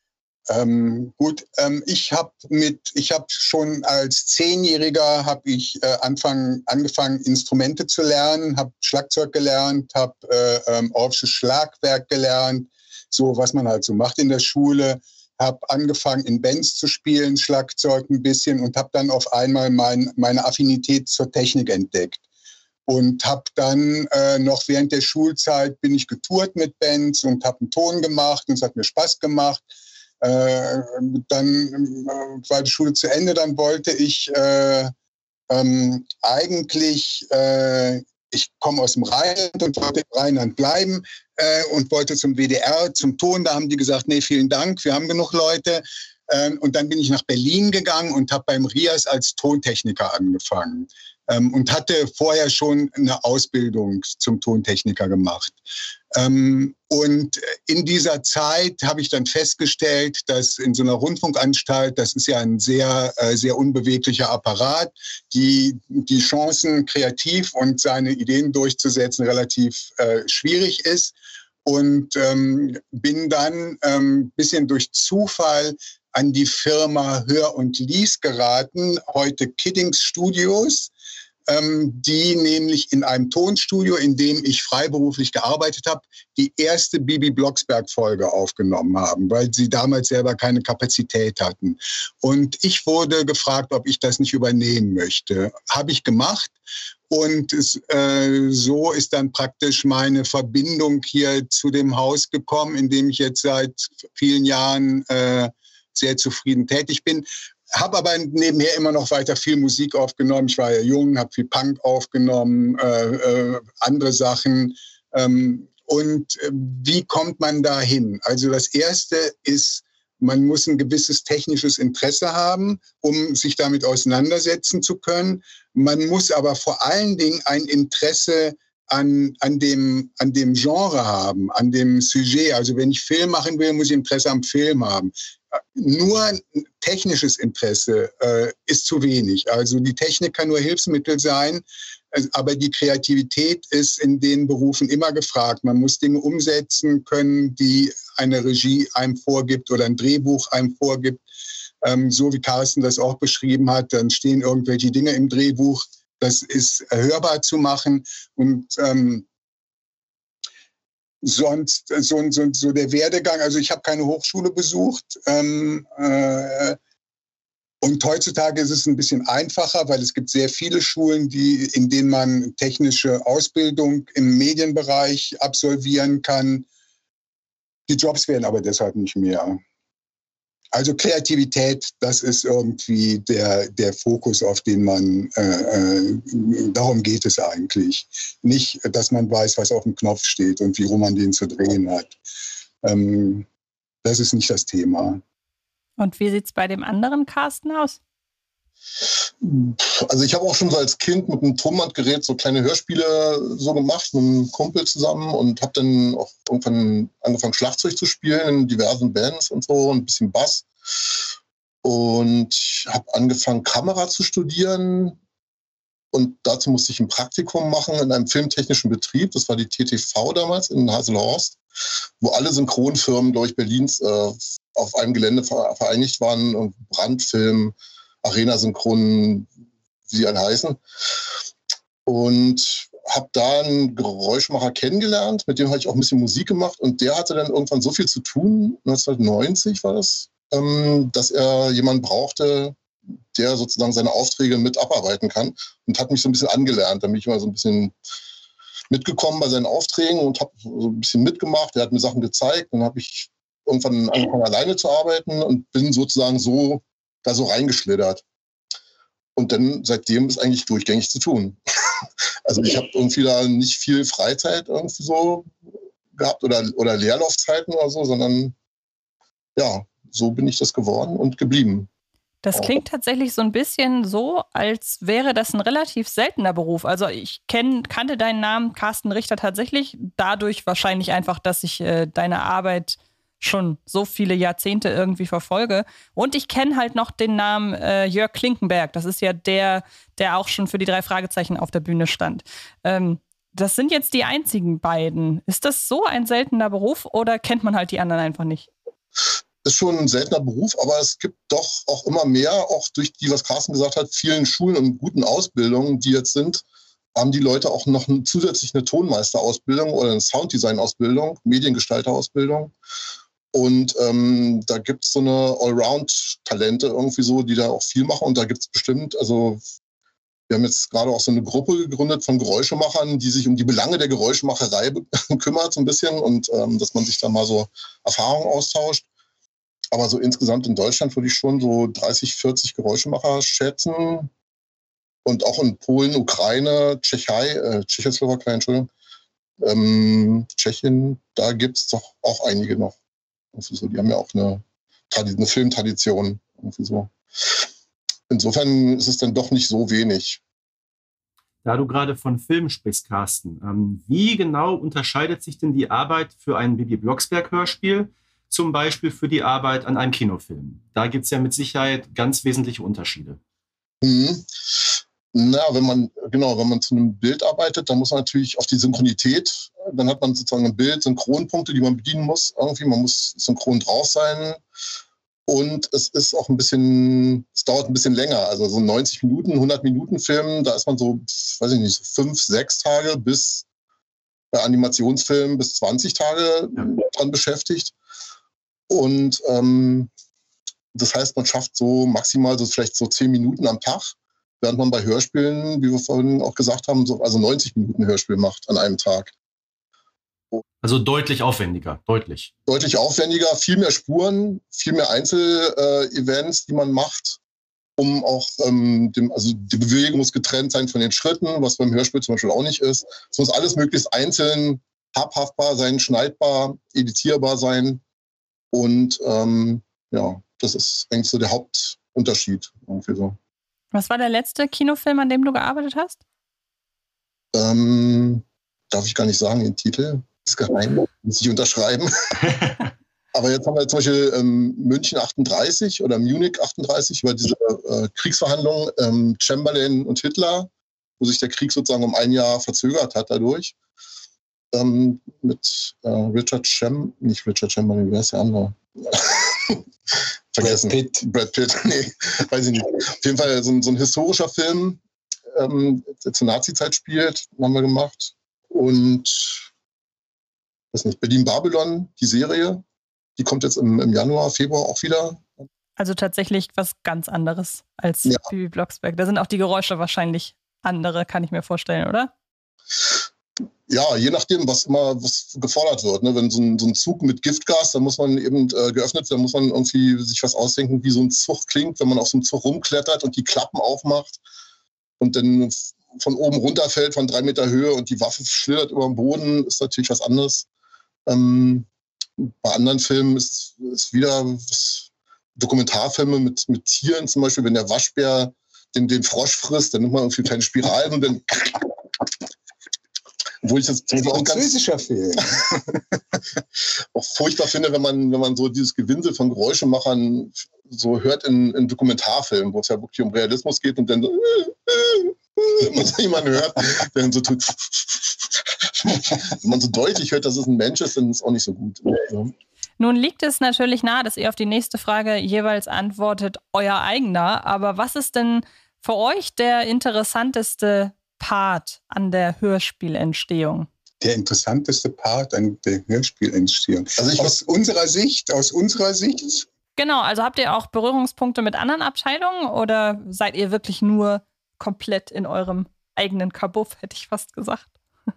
Ich habe schon als 10-Jähriger angefangen Instrumente zu lernen, habe Schlagzeug gelernt, habe Orffsches Schlagwerk gelernt, so was man halt so macht in der Schule, habe angefangen in Bands zu spielen, Schlagzeug ein bisschen und habe dann auf einmal meine Affinität zur Technik entdeckt. Und habe dann noch während der Schulzeit bin ich getourt mit Bands und habe einen Ton gemacht und es hat mir Spaß gemacht. Dann war die Schule zu Ende, dann wollte ich ich komme aus dem Rheinland und wollte im Rheinland bleiben und wollte zum WDR, zum Ton. Da haben die gesagt, nee, vielen Dank, wir haben genug Leute. Und dann bin ich nach Berlin gegangen und habe beim RIAS als Tontechniker angefangen. Und hatte vorher schon eine Ausbildung zum Tontechniker gemacht. Und in dieser Zeit habe ich dann festgestellt, dass in so einer Rundfunkanstalt, das ist ja ein sehr, sehr unbeweglicher Apparat, die Chancen, kreativ und seine Ideen durchzusetzen, relativ schwierig ist. Und bin dann ein bisschen durch Zufall an die Firma Hör und Lies geraten, heute Kiddings Studios, die nämlich in einem Tonstudio, in dem ich freiberuflich gearbeitet habe, die erste Bibi Blocksberg-Folge aufgenommen haben, weil sie damals selber keine Kapazität hatten. Und ich wurde gefragt, ob ich das nicht übernehmen möchte. Habe ich gemacht. Und so ist dann praktisch meine Verbindung hier zu dem Haus gekommen, in dem ich jetzt seit vielen Jahren sehr zufrieden tätig bin. Habe aber nebenher immer noch weiter viel Musik aufgenommen. Ich war ja jung, habe viel Punk aufgenommen, andere Sachen. Und wie kommt man da hin? Also das Erste ist, man muss ein gewisses technisches Interesse haben, um sich damit auseinandersetzen zu können. Man muss aber vor allen Dingen ein Interesse an dem Genre haben, an dem Sujet. Also wenn ich Film machen will, muss ich Interesse am Film haben. Nur technisches Interesse ist zu wenig. Also die Technik kann nur Hilfsmittel sein, aber die Kreativität ist in den Berufen immer gefragt. Man muss Dinge umsetzen können, die eine Regie einem vorgibt oder ein Drehbuch einem vorgibt. So wie Carsten das auch beschrieben hat, dann stehen irgendwelche Dinge im Drehbuch. Das ist hörbar zu machen und sonst so der Werdegang. Also ich habe keine Hochschule besucht und heutzutage ist es ein bisschen einfacher, weil es gibt sehr viele Schulen, in denen man technische Ausbildung im Medienbereich absolvieren kann. Die Jobs werden aber deshalb nicht mehr. Also Kreativität, das ist irgendwie der Fokus, auf den man, darum geht es eigentlich. Nicht, dass man weiß, was auf dem Knopf steht und wie rum man den zu drehen hat. Das ist nicht das Thema. Und wie sieht es bei dem anderen Carsten aus? Also ich habe auch schon so als Kind mit einem Tonbandgerät so kleine Hörspiele so gemacht, mit einem Kumpel zusammen und habe dann auch irgendwann angefangen Schlagzeug zu spielen in diversen Bands und so, ein bisschen Bass und habe angefangen Kamera zu studieren und dazu musste ich ein Praktikum machen in einem filmtechnischen Betrieb, das war die TTV damals in Haselhorst, wo alle Synchronfirmen, glaube ich, Berlins auf einem Gelände vereinigt waren und Brandfilm, Arena-Synchronen, wie sie alle heißen. Und habe da einen Geräuschmacher kennengelernt, mit dem habe ich auch ein bisschen Musik gemacht. Und der hatte dann irgendwann so viel zu tun, 1990 war das, dass er jemanden brauchte, der sozusagen seine Aufträge mit abarbeiten kann. Und hat mich so ein bisschen angelernt. Da bin ich immer so ein bisschen mitgekommen bei seinen Aufträgen und habe so ein bisschen mitgemacht. Er hat mir Sachen gezeigt. Dann habe ich irgendwann angefangen, alleine zu arbeiten und bin sozusagen so da so reingeschlittert. Und dann seitdem ist eigentlich durchgängig zu tun. Also ich habe irgendwie da nicht viel Freizeit irgendwie so gehabt oder Leerlaufzeiten oder so, sondern ja, so bin ich das geworden und geblieben. Das klingt tatsächlich so ein bisschen so, als wäre das ein relativ seltener Beruf. Also ich kannte deinen Namen, Carsten Richter, tatsächlich dadurch wahrscheinlich einfach, dass ich deine Arbeit schon so viele Jahrzehnte irgendwie verfolge. Und ich kenne halt noch den Namen Jörg Klinkenberg. Das ist ja der auch schon für die 3 Fragezeichen auf der Bühne stand. Das sind jetzt die einzigen beiden. Ist das so ein seltener Beruf oder kennt man halt die anderen einfach nicht? Ist schon ein seltener Beruf, aber es gibt doch auch immer mehr, auch durch die, was Carsten gesagt hat, vielen Schulen und guten Ausbildungen, die jetzt sind, haben die Leute auch noch zusätzlich eine Tonmeisterausbildung oder eine Sounddesign-Ausbildung, Mediengestalter-Ausbildung. Und da gibt es so eine Allround-Talente irgendwie so, die da auch viel machen. Und da gibt es bestimmt, also wir haben jetzt gerade auch so eine Gruppe gegründet von Geräuschemachern, die sich um die Belange der Geräuschemacherei kümmert so ein bisschen und dass man sich da mal so Erfahrungen austauscht. Aber so insgesamt in Deutschland würde ich schon so 30, 40 Geräuschemacher schätzen. Und auch in Polen, Ukraine, Tschechoslowakei, Entschuldigung, Tschechien, da gibt es doch auch einige noch. Also die haben ja auch eine eine Filmtradition. Irgendwie so. Insofern ist es dann doch nicht so wenig. Da du gerade von Filmen sprichst, Carsten, wie genau unterscheidet sich denn die Arbeit für ein Bibi Blocksberg-Hörspiel zum Beispiel für die Arbeit an einem Kinofilm? Da gibt es ja mit Sicherheit ganz wesentliche Unterschiede. Na, wenn man zu einem Bild arbeitet, dann muss man natürlich auf die Synchronität, dann hat man sozusagen ein Bild, Synchronpunkte, die man bedienen muss. Irgendwie, man muss synchron drauf sein. Und es ist auch es dauert ein bisschen länger. Also so 90 Minuten, 100 Minuten Film, da ist man so, weiß ich nicht, so 5, 6 Tage bis bei Animationsfilmen bis 20 Tage dran beschäftigt. Und das heißt, man schafft so maximal so vielleicht so 10 Minuten am Tag, während man bei Hörspielen, wie wir vorhin auch gesagt haben, also 90 Minuten Hörspiel macht an einem Tag. Also deutlich aufwendiger, deutlich. Deutlich aufwendiger, viel mehr Spuren, viel mehr Einzel-Events, die man macht, um auch, die Bewegung muss getrennt sein von den Schritten, was beim Hörspiel zum Beispiel auch nicht ist. Es muss alles möglichst einzeln habhaftbar sein, schneidbar, editierbar sein. Und das ist eigentlich so der Hauptunterschied. Irgendwie so. Was war der letzte Kinofilm, an dem du gearbeitet hast? Darf ich gar nicht sagen, den Titel. Ist geheim, muss ich unterschreiben. Aber jetzt haben wir zum Beispiel München 38 oder Munich 38 über diese Kriegsverhandlungen, Chamberlain und Hitler, wo sich der Krieg sozusagen um ein Jahr verzögert hat dadurch. Mit nicht Richard Chamberlain, wer ist der andere? Vergessen. Brad Pitt, nee, weiß ich nicht. Auf jeden Fall so ein historischer Film, der zur Nazi-Zeit spielt, haben wir gemacht. Und Berlin-Babylon, die Serie, die kommt jetzt im Januar, Februar auch wieder. Also tatsächlich was ganz anderes als Bibi Blocksberg. Da sind auch die Geräusche wahrscheinlich andere, kann ich mir vorstellen, oder? Ja, je nachdem, was gefordert wird. Ne? Wenn so ein Zug mit Giftgas, dann muss man eben geöffnet, dann muss man irgendwie sich was ausdenken, wie so ein Zug klingt, wenn man auf so einem Zug rumklettert und die Klappen aufmacht und dann von oben runterfällt von 3 Meter Höhe und die Waffe schlittert über den Boden, ist natürlich was anderes. Bei anderen Filmen ist wieder Dokumentarfilme mit Tieren, zum Beispiel, wenn der Waschbär den Frosch frisst, dann nimmt man irgendwie kleine Spiralen und dann obwohl ich das auch französischer Film. auch furchtbar finde, wenn man so dieses Gewinsel von Geräuschemachern so hört in Dokumentarfilmen, wo es ja wirklich um Realismus geht und dann so wenn so jemand hört, der dann so tut. Wenn man so deutlich hört, dass es ein Mensch ist, dann ist es auch nicht so gut. Ja. Nun liegt es natürlich nahe, dass ihr auf die nächste Frage jeweils antwortet, euer eigener. Aber was ist denn für euch der interessanteste Part an der Hörspielentstehung? Der interessanteste Part an der Hörspielentstehung. Also aus unserer Sicht. Genau, also habt ihr auch Berührungspunkte mit anderen Abteilungen oder seid ihr wirklich nur komplett in eurem eigenen Kabuff, hätte ich fast gesagt?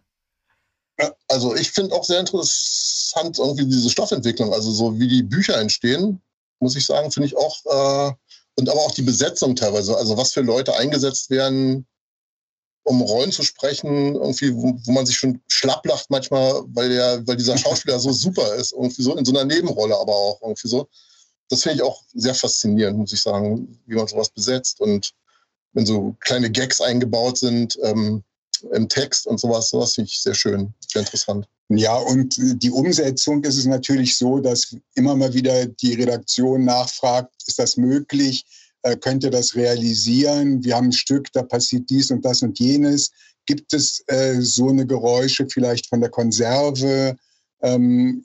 Also ich finde auch sehr interessant irgendwie diese Stoffentwicklung, also so wie die Bücher entstehen, muss ich sagen, finde ich auch. Und aber auch die Besetzung teilweise, also was für Leute eingesetzt werden, um Rollen zu sprechen, irgendwie, wo man sich schon schlapp lacht manchmal, weil dieser Schauspieler so super ist, irgendwie so in so einer Nebenrolle aber auch irgendwie so. Das finde ich auch sehr faszinierend, muss ich sagen, wie man sowas besetzt und wenn so kleine Gags eingebaut sind im Text und sowas finde ich sehr schön, sehr interessant. Ja, und die Umsetzung ist es natürlich so, dass immer mal wieder die Redaktion nachfragt, ist das möglich? Könnt ihr das realisieren? Wir haben ein Stück, da passiert dies und das und jenes. Gibt es so eine Geräusche vielleicht von der Konserve? Und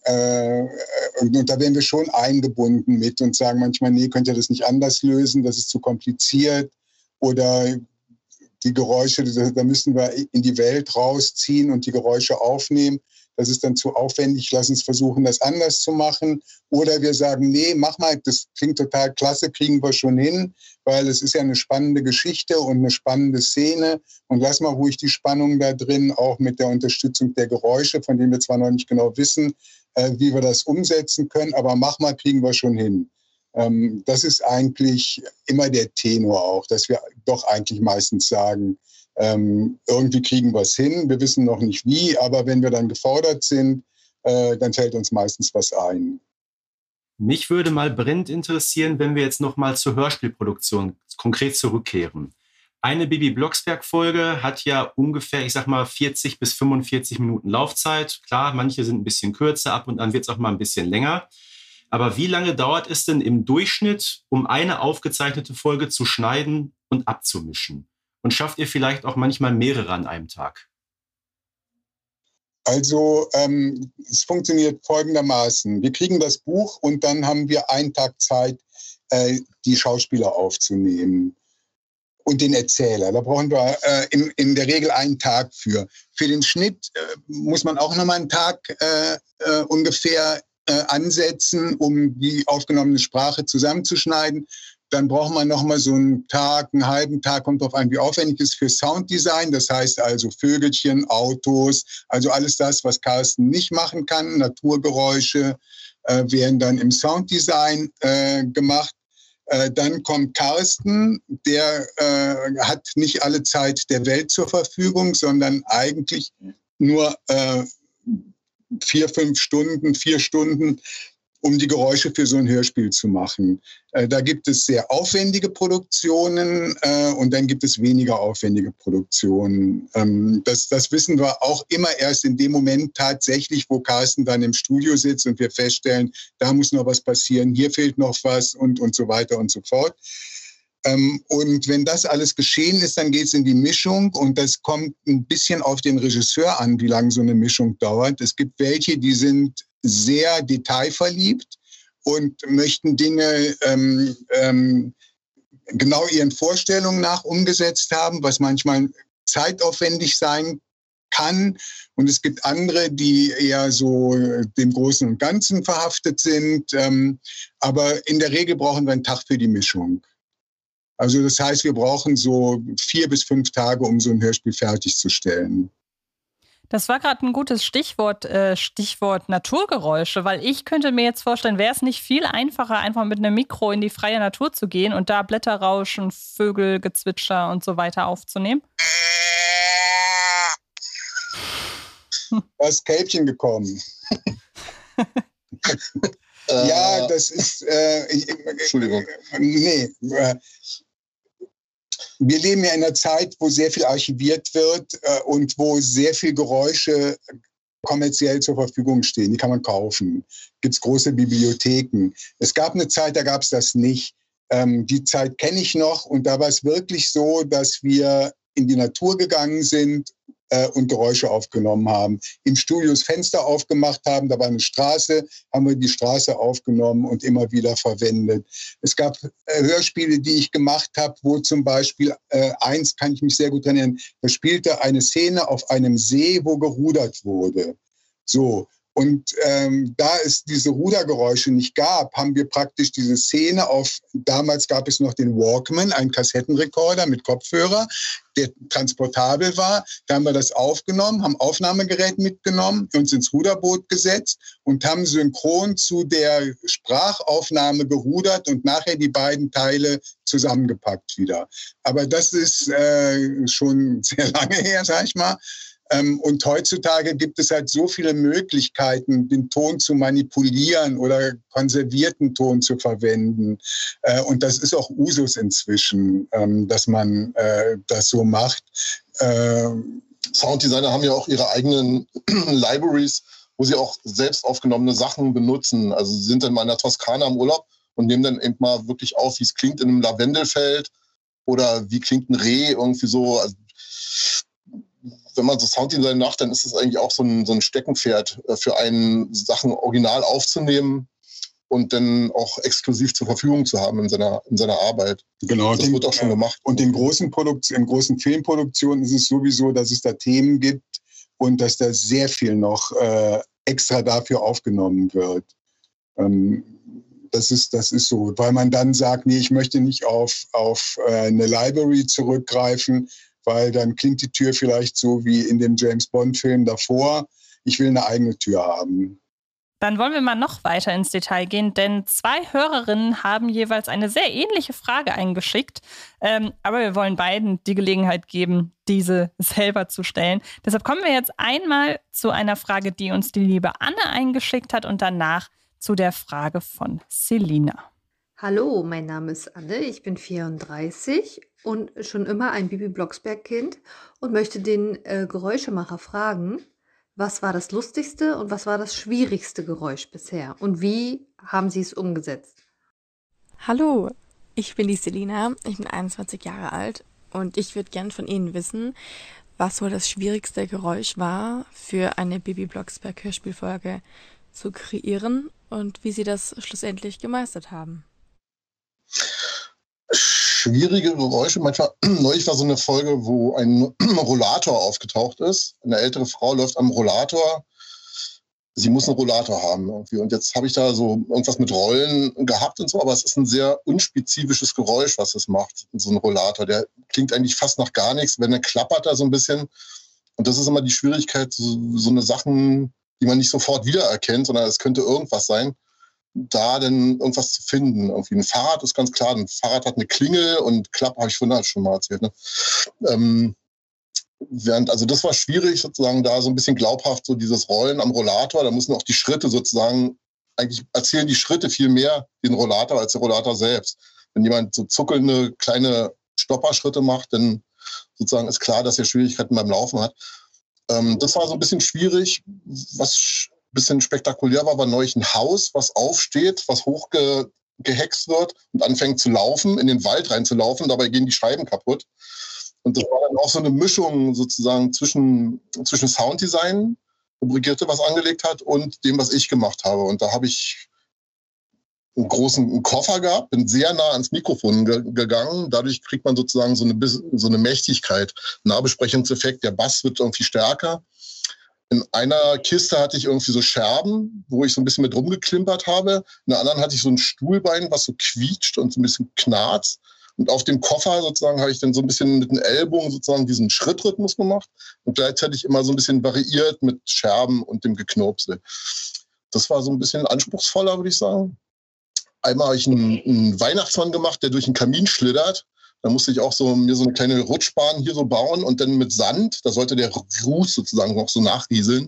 da werden wir schon eingebunden mit und sagen manchmal, nee, könnt ihr das nicht anders lösen? Das ist zu kompliziert. Oder die Geräusche, da müssen wir in die Welt rausziehen und die Geräusche aufnehmen. Das ist dann zu aufwendig, lass uns versuchen, das anders zu machen. Oder wir sagen, nee, mach mal, das klingt total klasse, kriegen wir schon hin, weil es ist ja eine spannende Geschichte und eine spannende Szene. Und lass mal ruhig die Spannung da drin, auch mit der Unterstützung der Geräusche, von denen wir zwar noch nicht genau wissen, wie wir das umsetzen können, aber mach mal, kriegen wir schon hin. Das ist eigentlich immer der Tenor auch, dass wir doch eigentlich meistens sagen, irgendwie kriegen wir es hin, wir wissen noch nicht wie, aber wenn wir dann gefordert sind, dann fällt uns meistens was ein. Mich würde mal brennend interessieren, wenn wir jetzt nochmal zur Hörspielproduktion konkret zurückkehren. Eine Bibi Blocksberg-Folge hat ja ungefähr, ich sag mal, 40 bis 45 Minuten Laufzeit. Klar, manche sind ein bisschen kürzer, ab und an wird es auch mal ein bisschen länger. Aber wie lange dauert es denn im Durchschnitt, um eine aufgezeichnete Folge zu schneiden und abzumischen? Und schafft ihr vielleicht auch manchmal mehrere an einem Tag? Also es funktioniert folgendermaßen. Wir kriegen das Buch und dann haben wir einen Tag Zeit, die Schauspieler aufzunehmen. Und den Erzähler. Da brauchen wir in der Regel einen Tag für. Für den Schnitt muss man auch nochmal einen Tag ungefähr ansetzen, um die aufgenommene Sprache zusammenzuschneiden. Dann braucht man nochmal so einen Tag, einen halben Tag, kommt drauf an, wie aufwendig es ist, für Sounddesign. Das heißt also Vögelchen, Autos, also alles das, was Carsten nicht machen kann. Naturgeräusche werden dann im Sounddesign gemacht. Dann kommt Carsten, der hat nicht alle Zeit der Welt zur Verfügung, sondern eigentlich nur 4 Stunden, um die Geräusche für so ein Hörspiel zu machen. Da gibt es sehr aufwendige Produktionen und dann gibt es weniger aufwendige Produktionen. Das wissen wir auch immer erst in dem Moment tatsächlich, wo Carsten dann im Studio sitzt und wir feststellen, da muss noch was passieren, hier fehlt noch was und so weiter und so fort. Und wenn das alles geschehen ist, dann geht es in die Mischung und das kommt ein bisschen auf den Regisseur an, wie lange so eine Mischung dauert. Es gibt welche, die sind sehr detailverliebt und möchten Dinge genau ihren Vorstellungen nach umgesetzt haben, was manchmal zeitaufwendig sein kann. Und es gibt andere, die eher so dem Großen und Ganzen verhaftet sind. Aber in der Regel brauchen wir einen Tag für die Mischung. Also das heißt, wir brauchen so 4 bis 5 Tage, um so ein Hörspiel fertigzustellen. Das war gerade ein gutes Stichwort Naturgeräusche, weil ich könnte mir jetzt vorstellen, wäre es nicht viel einfacher, einfach mit einem Mikro in die freie Natur zu gehen und da Blätterrauschen, Vögelgezwitscher und so weiter aufzunehmen? Da ist Kälbchen gekommen. Ja, das ist... Entschuldigung. Wir leben ja in einer Zeit, wo sehr viel archiviert wird und wo sehr viel Geräusche kommerziell zur Verfügung stehen. Die kann man kaufen. Gibt es große Bibliotheken. Es gab eine Zeit, da gab es das nicht. Die Zeit kenne ich noch und da war es wirklich so, dass wir in die Natur gegangen sind und Geräusche aufgenommen haben. Im Studio das Fenster aufgemacht haben, da war eine Straße, haben wir die Straße aufgenommen und immer wieder verwendet. Es gab Hörspiele, die ich gemacht habe, wo zum Beispiel, eins kann ich mich sehr gut erinnern, da spielte eine Szene auf einem See, wo gerudert wurde. So. Und da es diese Rudergeräusche nicht gab, haben wir praktisch diese Szene damals gab es noch den Walkman, einen Kassettenrekorder mit Kopfhörer, der transportabel war. Da haben wir das aufgenommen, haben Aufnahmegerät mitgenommen, uns ins Ruderboot gesetzt und haben synchron zu der Sprachaufnahme gerudert und nachher die beiden Teile zusammengepackt wieder. Aber das ist schon sehr lange her, sag ich mal. Und heutzutage gibt es halt so viele Möglichkeiten, den Ton zu manipulieren oder konservierten Ton zu verwenden. Und das ist auch Usus inzwischen, dass man das so macht. Sounddesigner haben ja auch ihre eigenen Libraries, wo sie auch selbst aufgenommene Sachen benutzen. Also sie sind dann mal in der Toskana im Urlaub und nehmen dann eben mal wirklich auf, wie es klingt in einem Lavendelfeld oder wie klingt ein Reh irgendwie so. Also, wenn man so Sounddesign macht, dann ist es eigentlich auch so ein Steckenpferd für einen, Sachen original aufzunehmen und dann auch exklusiv zur Verfügung zu haben in seiner Arbeit. Genau. Das wird auch schon gemacht. Und in großen Filmproduktionen ist es sowieso, dass es da Themen gibt und dass da sehr viel noch extra dafür aufgenommen wird. Das ist so, weil man dann sagt, nee, ich möchte nicht auf eine Library zurückgreifen, weil dann klingt die Tür vielleicht so wie in dem James-Bond-Film davor. Ich will eine eigene Tür haben. Dann wollen wir mal noch weiter ins Detail gehen, denn 2 Hörerinnen haben jeweils eine sehr ähnliche Frage eingeschickt. Aber wir wollen beiden die Gelegenheit geben, diese selber zu stellen. Deshalb kommen wir jetzt einmal zu einer Frage, die uns die liebe Anne eingeschickt hat und danach zu der Frage von Selina. Hallo, mein Name ist Anne, ich bin 34 und schon immer ein Bibi Blocksberg-Kind und möchte den Geräuschemacher fragen, was war das lustigste und was war das schwierigste Geräusch bisher und wie haben Sie es umgesetzt? Hallo, ich bin die Selina, ich bin 21 Jahre alt und ich würde gern von Ihnen wissen, was wohl das schwierigste Geräusch war, für eine Bibi Blocksberg Hörspielfolge zu kreieren und wie Sie das schlussendlich gemeistert haben. Schwierige Geräusche. Manchmal, neulich war so eine Folge, wo ein Rollator aufgetaucht ist. Eine ältere Frau läuft am Rollator. Sie muss einen Rollator haben irgendwie. Und jetzt habe ich da so irgendwas mit Rollen gehabt und so, aber es ist ein sehr unspezifisches Geräusch, was es macht, so ein Rollator. Der klingt eigentlich fast nach gar nichts, wenn er klappert da so ein bisschen. Und das ist immer die Schwierigkeit, so eine Sachen, die man nicht sofort wiedererkennt, sondern es könnte irgendwas sein, da denn irgendwas zu finden. Irgendwie ein Fahrrad ist ganz klar, ein Fahrrad hat eine Klingel und Klapp habe ich vorhin halt schon mal erzählt. Ne? Also das war schwierig, sozusagen da so ein bisschen glaubhaft, so dieses Rollen am Rollator, da müssen auch die Schritte sozusagen, eigentlich erzählen die Schritte viel mehr den Rollator als der Rollator selbst. Wenn jemand so zuckelnde kleine Stopperschritte macht, dann sozusagen ist klar, dass er Schwierigkeiten beim Laufen hat. Das war so ein bisschen schwierig. Was ein bisschen spektakulär war neulich ein Haus, was aufsteht, was hochgehext wird und anfängt zu laufen, in den Wald reinzulaufen, dabei gehen die Scheiben kaputt. Und das war dann auch so eine Mischung sozusagen zwischen Sounddesign, wo Brigitte was angelegt hat, und dem, was ich gemacht habe. Und da habe ich einen großen Koffer gehabt, bin sehr nah ans Mikrofon gegangen. Dadurch kriegt man sozusagen so eine Mächtigkeit, Nahbesprechungseffekt. Der Bass wird irgendwie stärker. In einer Kiste hatte ich irgendwie so Scherben, wo ich so ein bisschen mit rumgeklimpert habe. In der anderen hatte ich so ein Stuhlbein, was so quietscht und so ein bisschen knarzt. Und auf dem Koffer sozusagen habe ich dann so ein bisschen mit den Ellbogen sozusagen diesen Schrittrhythmus gemacht und gleichzeitig immer so ein bisschen variiert mit Scherben und dem Geknopsel. Das war so ein bisschen anspruchsvoller, würde ich sagen. Einmal habe ich einen Weihnachtsmann gemacht, der durch den Kamin schlittert. Da musste ich auch mir so eine kleine Rutschbahn hier so bauen und dann mit Sand, da sollte der Ruß sozusagen noch so nachrieseln,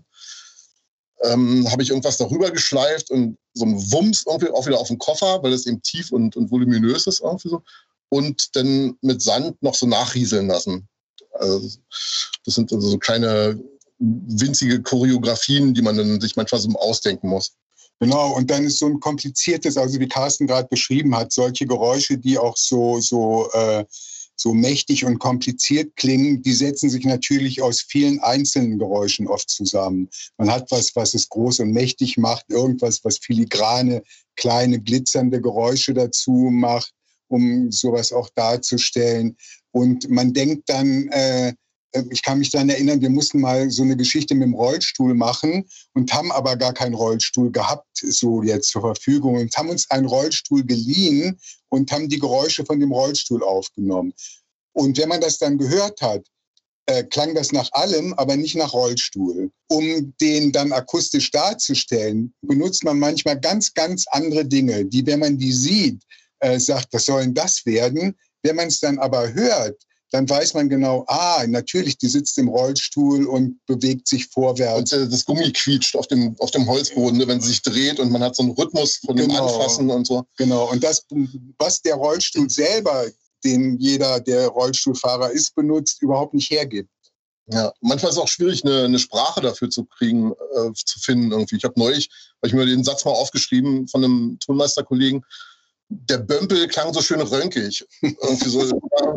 habe ich irgendwas darüber geschleift und so ein Wumms irgendwie auch wieder auf den Koffer, weil es eben tief und voluminös ist irgendwie so. Und dann mit Sand noch so nachrieseln lassen. Also das sind also so kleine winzige Choreografien, die man dann sich manchmal so ausdenken muss. Genau, und dann ist so ein kompliziertes, also wie Carsten gerade beschrieben hat, solche Geräusche, die auch so mächtig und kompliziert klingen, die setzen sich natürlich aus vielen einzelnen Geräuschen oft zusammen. Man hat was es groß und mächtig macht, irgendwas, was filigrane, kleine, glitzernde Geräusche dazu macht, um sowas auch darzustellen. Und man denkt dann, ich kann mich daran erinnern, wir mussten mal so eine Geschichte mit dem Rollstuhl machen und haben aber gar keinen Rollstuhl gehabt, so jetzt zur Verfügung, und haben uns einen Rollstuhl geliehen und haben die Geräusche von dem Rollstuhl aufgenommen. Und wenn man das dann gehört hat, klang das nach allem, aber nicht nach Rollstuhl. Um den dann akustisch darzustellen, benutzt man manchmal ganz, ganz andere Dinge, die, wenn man die sieht, sagt, was soll denn das werden? Wenn man es dann aber hört, dann weiß man genau, natürlich, die sitzt im Rollstuhl und bewegt sich vorwärts. Und das Gummi quietscht auf dem Holzboden, ne, wenn sie sich dreht, und man hat so einen Rhythmus von dem Anfassen und so. Genau, und das, was der Rollstuhl selber, den jeder, der Rollstuhlfahrer ist, benutzt, überhaupt nicht hergibt. Ja, manchmal ist es auch schwierig, eine Sprache dafür zu kriegen, zu finden irgendwie. Ich habe neulich, habe ich mir den Satz mal aufgeschrieben von einem Tonmeisterkollegen, der Bömpel klang so schön rönkig. Irgendwie so,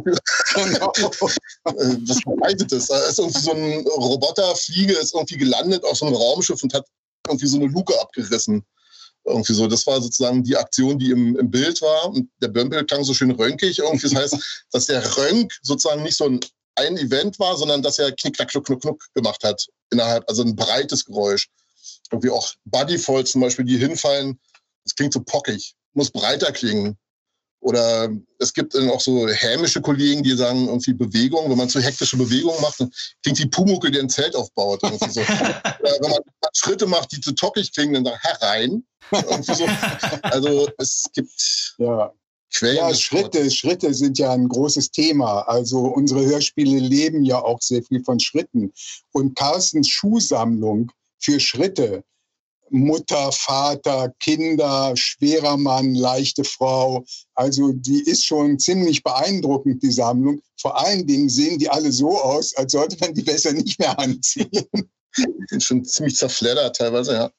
was bedeutet das? Da ist irgendwie so ein Roboterfliege, ist irgendwie gelandet auf so einem Raumschiff und hat irgendwie so eine Luke abgerissen. Irgendwie so. Das war sozusagen die Aktion, die im Bild war. Und der Bömpel klang so schön rönkig. Irgendwie, das heißt, dass der Rönk sozusagen nicht so ein Event war, sondern dass er knick, knack, knuck, knuck, knuck gemacht hat. Also ein breites Geräusch. Irgendwie auch Bodyfolds zum Beispiel, die hinfallen. Das klingt so pockig. Muss breiter klingen. Oder es gibt dann auch so hämische Kollegen, die sagen, irgendwie Bewegung, wenn man zu hektische Bewegungen macht, dann klingt wie Pumuckl, der ein Zelt aufbaut. Irgendwie so. Wenn man Schritte macht, die zu tockig klingen, dann sagt herein. Irgendwie so. Also es gibt Quellen. Ja, Schritte sind ja ein großes Thema. Also unsere Hörspiele leben ja auch sehr viel von Schritten. Und Carstens Schuhsammlung für Schritte, Mutter, Vater, Kinder, schwerer Mann, leichte Frau. Also die ist schon ziemlich beeindruckend, die Sammlung. Vor allen Dingen sehen die alle so aus, als sollte man die besser nicht mehr anziehen. Die sind schon ziemlich zerfleddert teilweise, ja.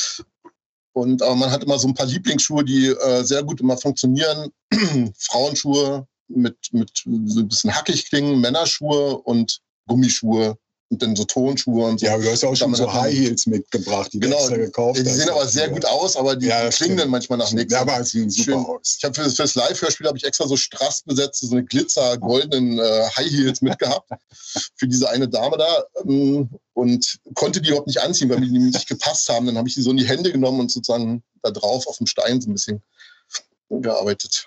Aber man hat immer so ein paar Lieblingsschuhe, die sehr gut immer funktionieren. Frauenschuhe mit so ein bisschen hackig klingen, Männerschuhe und Gummischuhe. Und dann so Tonschuhe und so. Ja, du hast auch schon so High Heels mitgebracht, die du extra gekauft hast. Die sehen aber sehr gut aus, aber die klingen dann manchmal nach nichts. Ja, aber sie sehen super aus. Ich habe für das Live-Hörspiel extra so strass besetzte, so eine glitzer-goldenen High Heels mitgehabt für diese eine Dame da und konnte die überhaupt nicht anziehen, weil mir die nicht gepasst haben. Dann habe ich die so in die Hände genommen und sozusagen da drauf auf dem Stein so ein bisschen gearbeitet.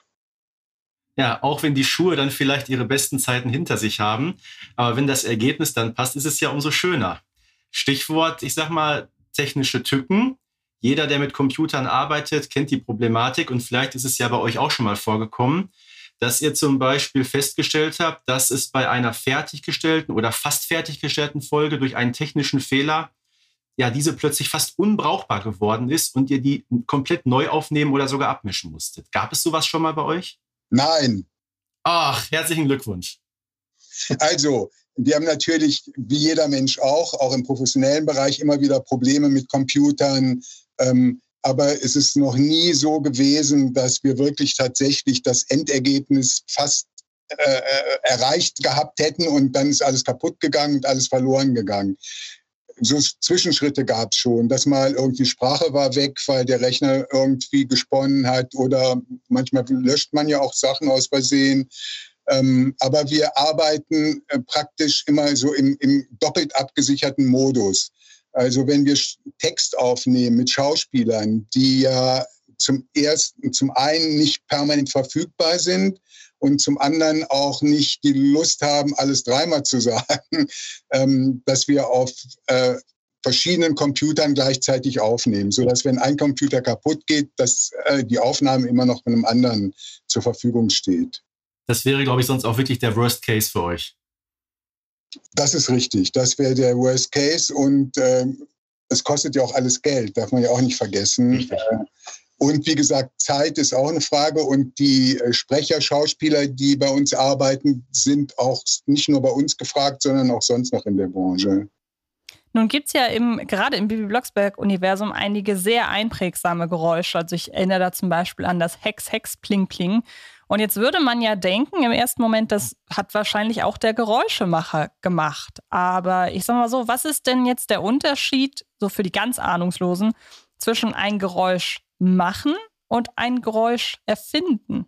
Ja, auch wenn die Schuhe dann vielleicht ihre besten Zeiten hinter sich haben, aber wenn das Ergebnis dann passt, ist es ja umso schöner. Stichwort, ich sag mal, technische Tücken. Jeder, der mit Computern arbeitet, kennt die Problematik und vielleicht ist es ja bei euch auch schon mal vorgekommen, dass ihr zum Beispiel festgestellt habt, dass es bei einer fertiggestellten oder fast fertiggestellten Folge durch einen technischen Fehler ja diese plötzlich fast unbrauchbar geworden ist und ihr die komplett neu aufnehmen oder sogar abmischen musstet. Gab es sowas schon mal bei euch? Nein. Ach, herzlichen Glückwunsch. Also, wir haben natürlich, wie jeder Mensch auch im professionellen Bereich immer wieder Probleme mit Computern. Aber es ist noch nie so gewesen, dass wir wirklich tatsächlich das Endergebnis fast erreicht gehabt hätten und dann ist alles kaputt gegangen und alles verloren gegangen. So Zwischenschritte gab es schon, dass mal irgendwie Sprache war weg, weil der Rechner irgendwie gesponnen hat oder manchmal löscht man ja auch Sachen aus Versehen. Aber wir arbeiten praktisch immer so im doppelt abgesicherten Modus. Also wenn wir Text aufnehmen mit Schauspielern, die ja zum einen nicht permanent verfügbar sind und zum anderen auch nicht die Lust haben, alles dreimal zu sagen, dass wir auf verschiedenen Computern gleichzeitig aufnehmen, sodass, wenn ein Computer kaputt geht, dass die Aufnahme immer noch von einem anderen zur Verfügung steht. Das wäre, glaube ich, sonst auch wirklich der Worst Case für euch. Das ist richtig. Das wäre der Worst Case und es kostet ja auch alles Geld, darf man ja auch nicht vergessen. Und wie gesagt, Zeit ist auch eine Frage und die Sprecher, Schauspieler, die bei uns arbeiten, sind auch nicht nur bei uns gefragt, sondern auch sonst noch in der Branche. Nun gibt es ja gerade im Bibi Blocksberg-Universum einige sehr einprägsame Geräusche. Also ich erinnere da zum Beispiel an das Hex, Hex, Pling, Pling. Und jetzt würde man ja denken, im ersten Moment, das hat wahrscheinlich auch der Geräuschemacher gemacht. Aber ich sag mal so, was ist denn jetzt der Unterschied, so für die ganz Ahnungslosen, zwischen ein Geräusch machen und ein Geräusch erfinden?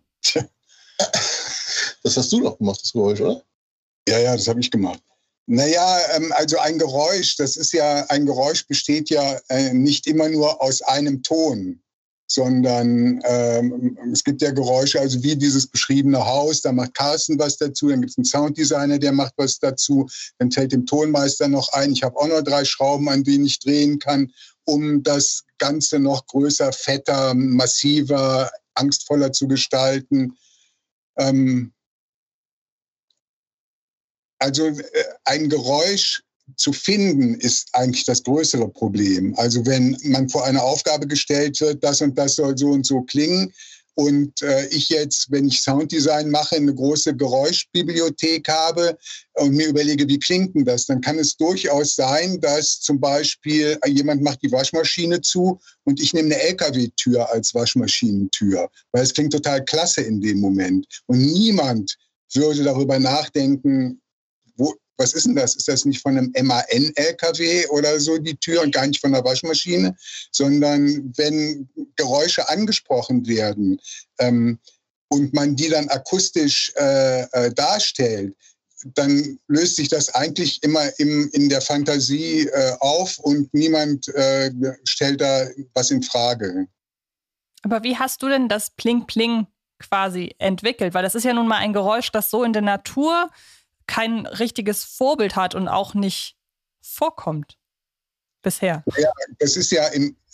Das hast du doch gemacht, das Geräusch, oder? Ja, das habe ich gemacht. Naja, also ein Geräusch besteht ja nicht immer nur aus einem Ton, sondern es gibt ja Geräusche, also wie dieses beschriebene Haus, da macht Carsten was dazu, dann gibt es einen Sounddesigner, der macht was dazu, dann fällt dem Tonmeister noch ein, ich habe auch noch 3 Schrauben, an denen ich drehen kann, um das Ganze noch größer, fetter, massiver, angstvoller zu gestalten. Also ein Geräusch zu finden, ist eigentlich das größere Problem. Also wenn man vor eine Aufgabe gestellt wird, das und das soll so und so klingen, und ich jetzt, wenn ich Sounddesign mache, eine große Geräuschbibliothek habe und mir überlege, wie klingt denn das, dann kann es durchaus sein, dass zum Beispiel jemand macht die Waschmaschine zu und ich nehme eine LKW-Tür als Waschmaschinentür, weil es klingt total klasse in dem Moment. Und niemand würde darüber nachdenken, was ist denn das? Ist das nicht von einem MAN-LKW oder so die Tür und gar nicht von der Waschmaschine? Sondern wenn Geräusche angesprochen werden und man die dann akustisch darstellt, dann löst sich das eigentlich immer in der Fantasie auf und niemand stellt da was in Frage. Aber wie hast du denn das Pling-Pling quasi entwickelt? Weil das ist ja nun mal ein Geräusch, das so in der Natur kein richtiges Vorbild hat und auch nicht vorkommt bisher. Ja, das ist ja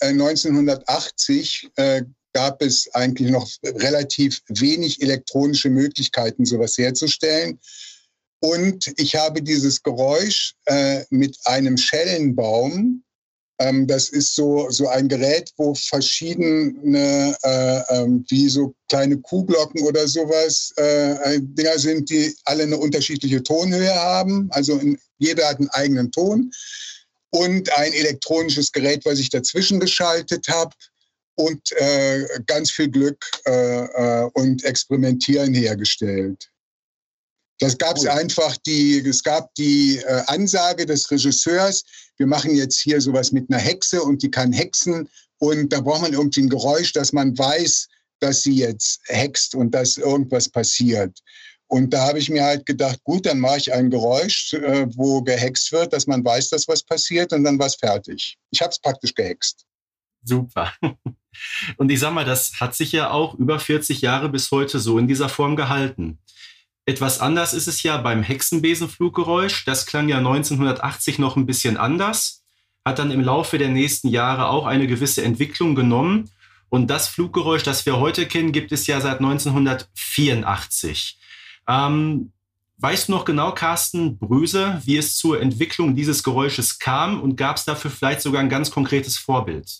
1980 gab es eigentlich noch relativ wenig elektronische Möglichkeiten, sowas herzustellen. Und ich habe dieses Geräusch mit einem Schellenbaum Das ist so ein Gerät, wo verschiedene, wie so kleine Kuhglocken oder sowas, Dinger sind, die alle eine unterschiedliche Tonhöhe haben. Also jeder hat einen eigenen Ton. Und ein elektronisches Gerät, was ich dazwischen geschaltet habe. Und ganz viel Glück und Experimentieren hergestellt. Das gab es einfach, es gab die Ansage des Regisseurs, wir machen jetzt hier sowas mit einer Hexe und die kann hexen und da braucht man irgendwie ein Geräusch, dass man weiß, dass sie jetzt hext und dass irgendwas passiert. Und da habe ich mir halt gedacht, gut, dann mache ich ein Geräusch, wo gehext wird, dass man weiß, dass was passiert und dann war es fertig. Ich habe es praktisch gehext. Super. Und ich sag mal, das hat sich ja auch über 40 Jahre bis heute so in dieser Form gehalten. Etwas anders ist es ja beim Hexenbesenfluggeräusch. Das klang ja 1980 noch ein bisschen anders, hat dann im Laufe der nächsten Jahre auch eine gewisse Entwicklung genommen. Und das Fluggeräusch, das wir heute kennen, gibt es ja seit 1984. Weißt du noch genau, Carsten Brüse, wie es zur Entwicklung dieses Geräusches kam und gab es dafür vielleicht sogar ein ganz konkretes Vorbild?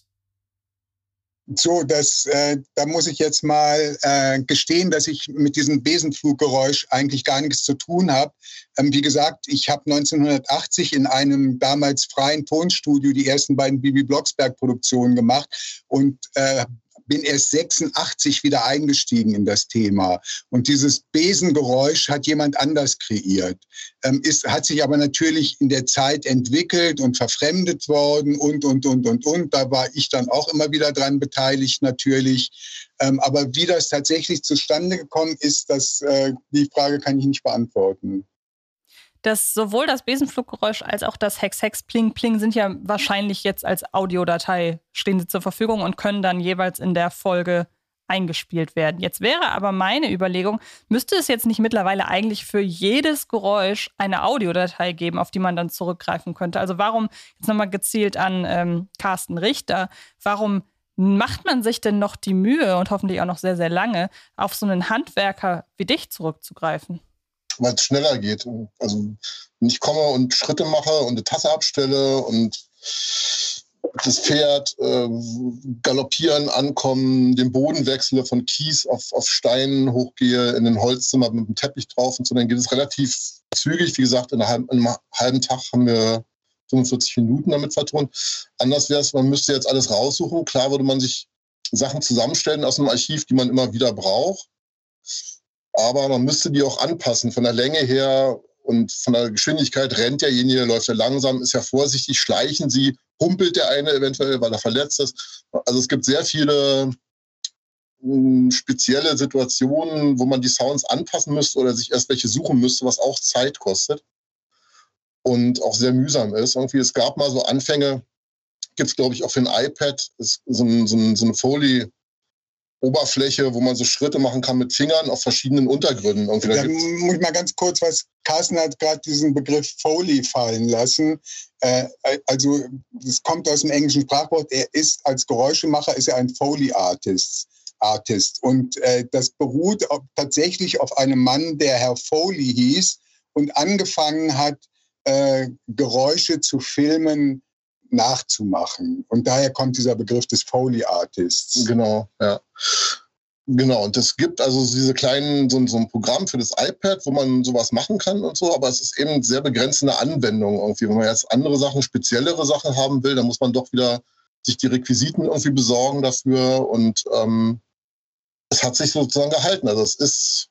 So, da muss ich jetzt mal gestehen, dass ich mit diesem Besenfluggeräusch eigentlich gar nichts zu tun habe. Wie gesagt, ich habe 1980 in einem damals freien Tonstudio die ersten beiden Bibi Blocksberg-Produktionen gemacht und bin erst 86 wieder eingestiegen in das Thema. Und dieses Besengeräusch hat jemand anders kreiert. Hat sich aber natürlich in der Zeit entwickelt und verfremdet worden und. Da war ich dann auch immer wieder dran beteiligt natürlich. Aber wie das tatsächlich zustande gekommen ist, die Frage kann ich nicht beantworten. Sowohl das Besenfluggeräusch als auch das Hex-Hex-Pling-Pling sind ja wahrscheinlich jetzt als Audiodatei, stehen sie zur Verfügung und können dann jeweils in der Folge eingespielt werden. Jetzt wäre aber meine Überlegung, müsste es jetzt nicht mittlerweile eigentlich für jedes Geräusch eine Audiodatei geben, auf die man dann zurückgreifen könnte? Also warum, jetzt nochmal gezielt an Carsten Richter, warum macht man sich denn noch die Mühe und hoffentlich auch noch sehr, sehr lange, auf so einen Handwerker wie dich zurückzugreifen? Weil es schneller geht. Also wenn ich komme und Schritte mache und eine Tasse abstelle und das Pferd galoppieren, ankommen, den Boden wechsle, von Kies auf Steinen hochgehe, in ein Holzzimmer mit einem Teppich drauf und so, dann geht es relativ zügig. Wie gesagt, in einem halben Tag haben wir 45 Minuten damit vertont. Anders wäre es, man müsste jetzt alles raussuchen. Klar würde man sich Sachen zusammenstellen aus einem Archiv, die man immer wieder braucht. Aber man müsste die auch anpassen von der Länge her und von der Geschwindigkeit. Rennt derjenige, läuft er langsam, ist er vorsichtig, schleichen sie, humpelt der eine eventuell, weil er verletzt ist. Also es gibt sehr viele spezielle Situationen, wo man die Sounds anpassen müsste oder sich erst welche suchen müsste, was auch Zeit kostet und auch sehr mühsam ist. Irgendwie, es gab mal so Anfänge, gibt es glaube ich auch für ein iPad, ist so eine Foley Oberfläche, wo man so Schritte machen kann mit Fingern auf verschiedenen Untergründen. Da muss ich mal ganz kurz Carsten hat gerade diesen Begriff Foley fallen lassen. Also das kommt aus dem englischen Sprachwort. Er ist als Geräuschemacher ein Foley-Artist. Und das beruht tatsächlich auf einem Mann, der Herr Foley hieß und angefangen hat, Geräusche zu filmen, nachzumachen. Und daher kommt dieser Begriff des Foley-Artists. Genau, ja. Genau, und es gibt also diese kleinen, so ein Programm für das iPad, wo man sowas machen kann und so, aber es ist eben sehr begrenzende Anwendung irgendwie. Wenn man jetzt andere Sachen, speziellere Sachen haben will, dann muss man doch wieder sich die Requisiten irgendwie besorgen dafür und es hat sich sozusagen gehalten. Also es ist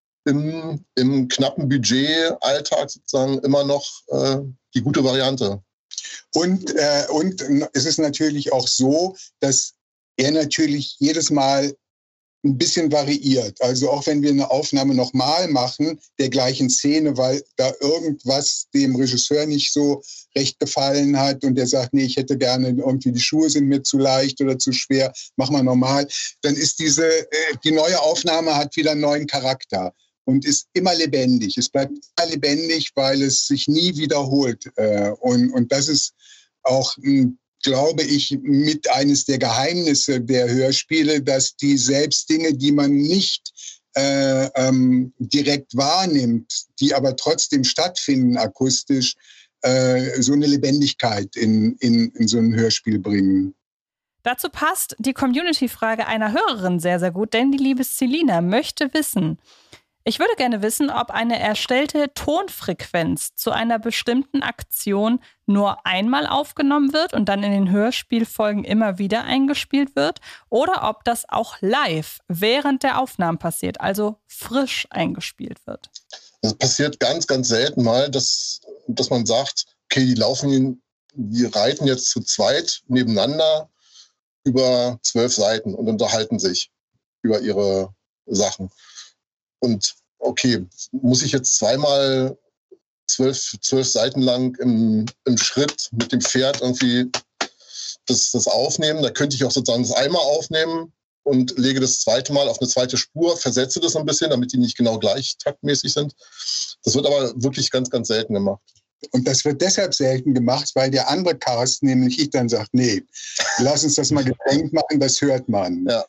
im knappen Budget-Alltag sozusagen immer noch die gute Variante. Und es ist natürlich auch so, dass er natürlich jedes Mal ein bisschen variiert. Also auch wenn wir eine Aufnahme nochmal machen, der gleichen Szene, weil da irgendwas dem Regisseur nicht so recht gefallen hat und der sagt, nee, ich hätte gerne irgendwie, die Schuhe sind mir zu leicht oder zu schwer, mach mal normal, dann ist die neue Aufnahme hat wieder einen neuen Charakter und ist immer lebendig. Es bleibt immer lebendig, weil es sich nie wiederholt. Und das ist auch glaube ich, mit eines der Geheimnisse der Hörspiele, dass die selbst Dinge, die man nicht direkt wahrnimmt, die aber trotzdem stattfinden akustisch, so eine Lebendigkeit in so ein Hörspiel bringen. Dazu passt die Community-Frage einer Hörerin sehr, sehr gut, denn die liebe Selina möchte wissen, ich würde gerne wissen, ob eine erstellte Tonfrequenz zu einer bestimmten Aktion nur einmal aufgenommen wird und dann in den Hörspielfolgen immer wieder eingespielt wird oder ob das auch live während der Aufnahmen passiert, also frisch eingespielt wird. Das passiert ganz, ganz selten mal, dass man sagt, okay, die reiten jetzt zu zweit nebeneinander über 12 Seiten und unterhalten sich über ihre Sachen. Und okay, muss ich jetzt zweimal 12 Seiten lang im Schritt mit dem Pferd irgendwie das aufnehmen? Da könnte ich auch sozusagen das einmal aufnehmen und lege das zweite Mal auf eine zweite Spur, versetze das ein bisschen, damit die nicht genau gleich taktmäßig sind. Das wird aber wirklich ganz, ganz selten gemacht. Und das wird deshalb selten gemacht, weil der andere Cast, nämlich ich, dann sagt, nee, lass uns das mal getrennt machen, das hört man. Ja.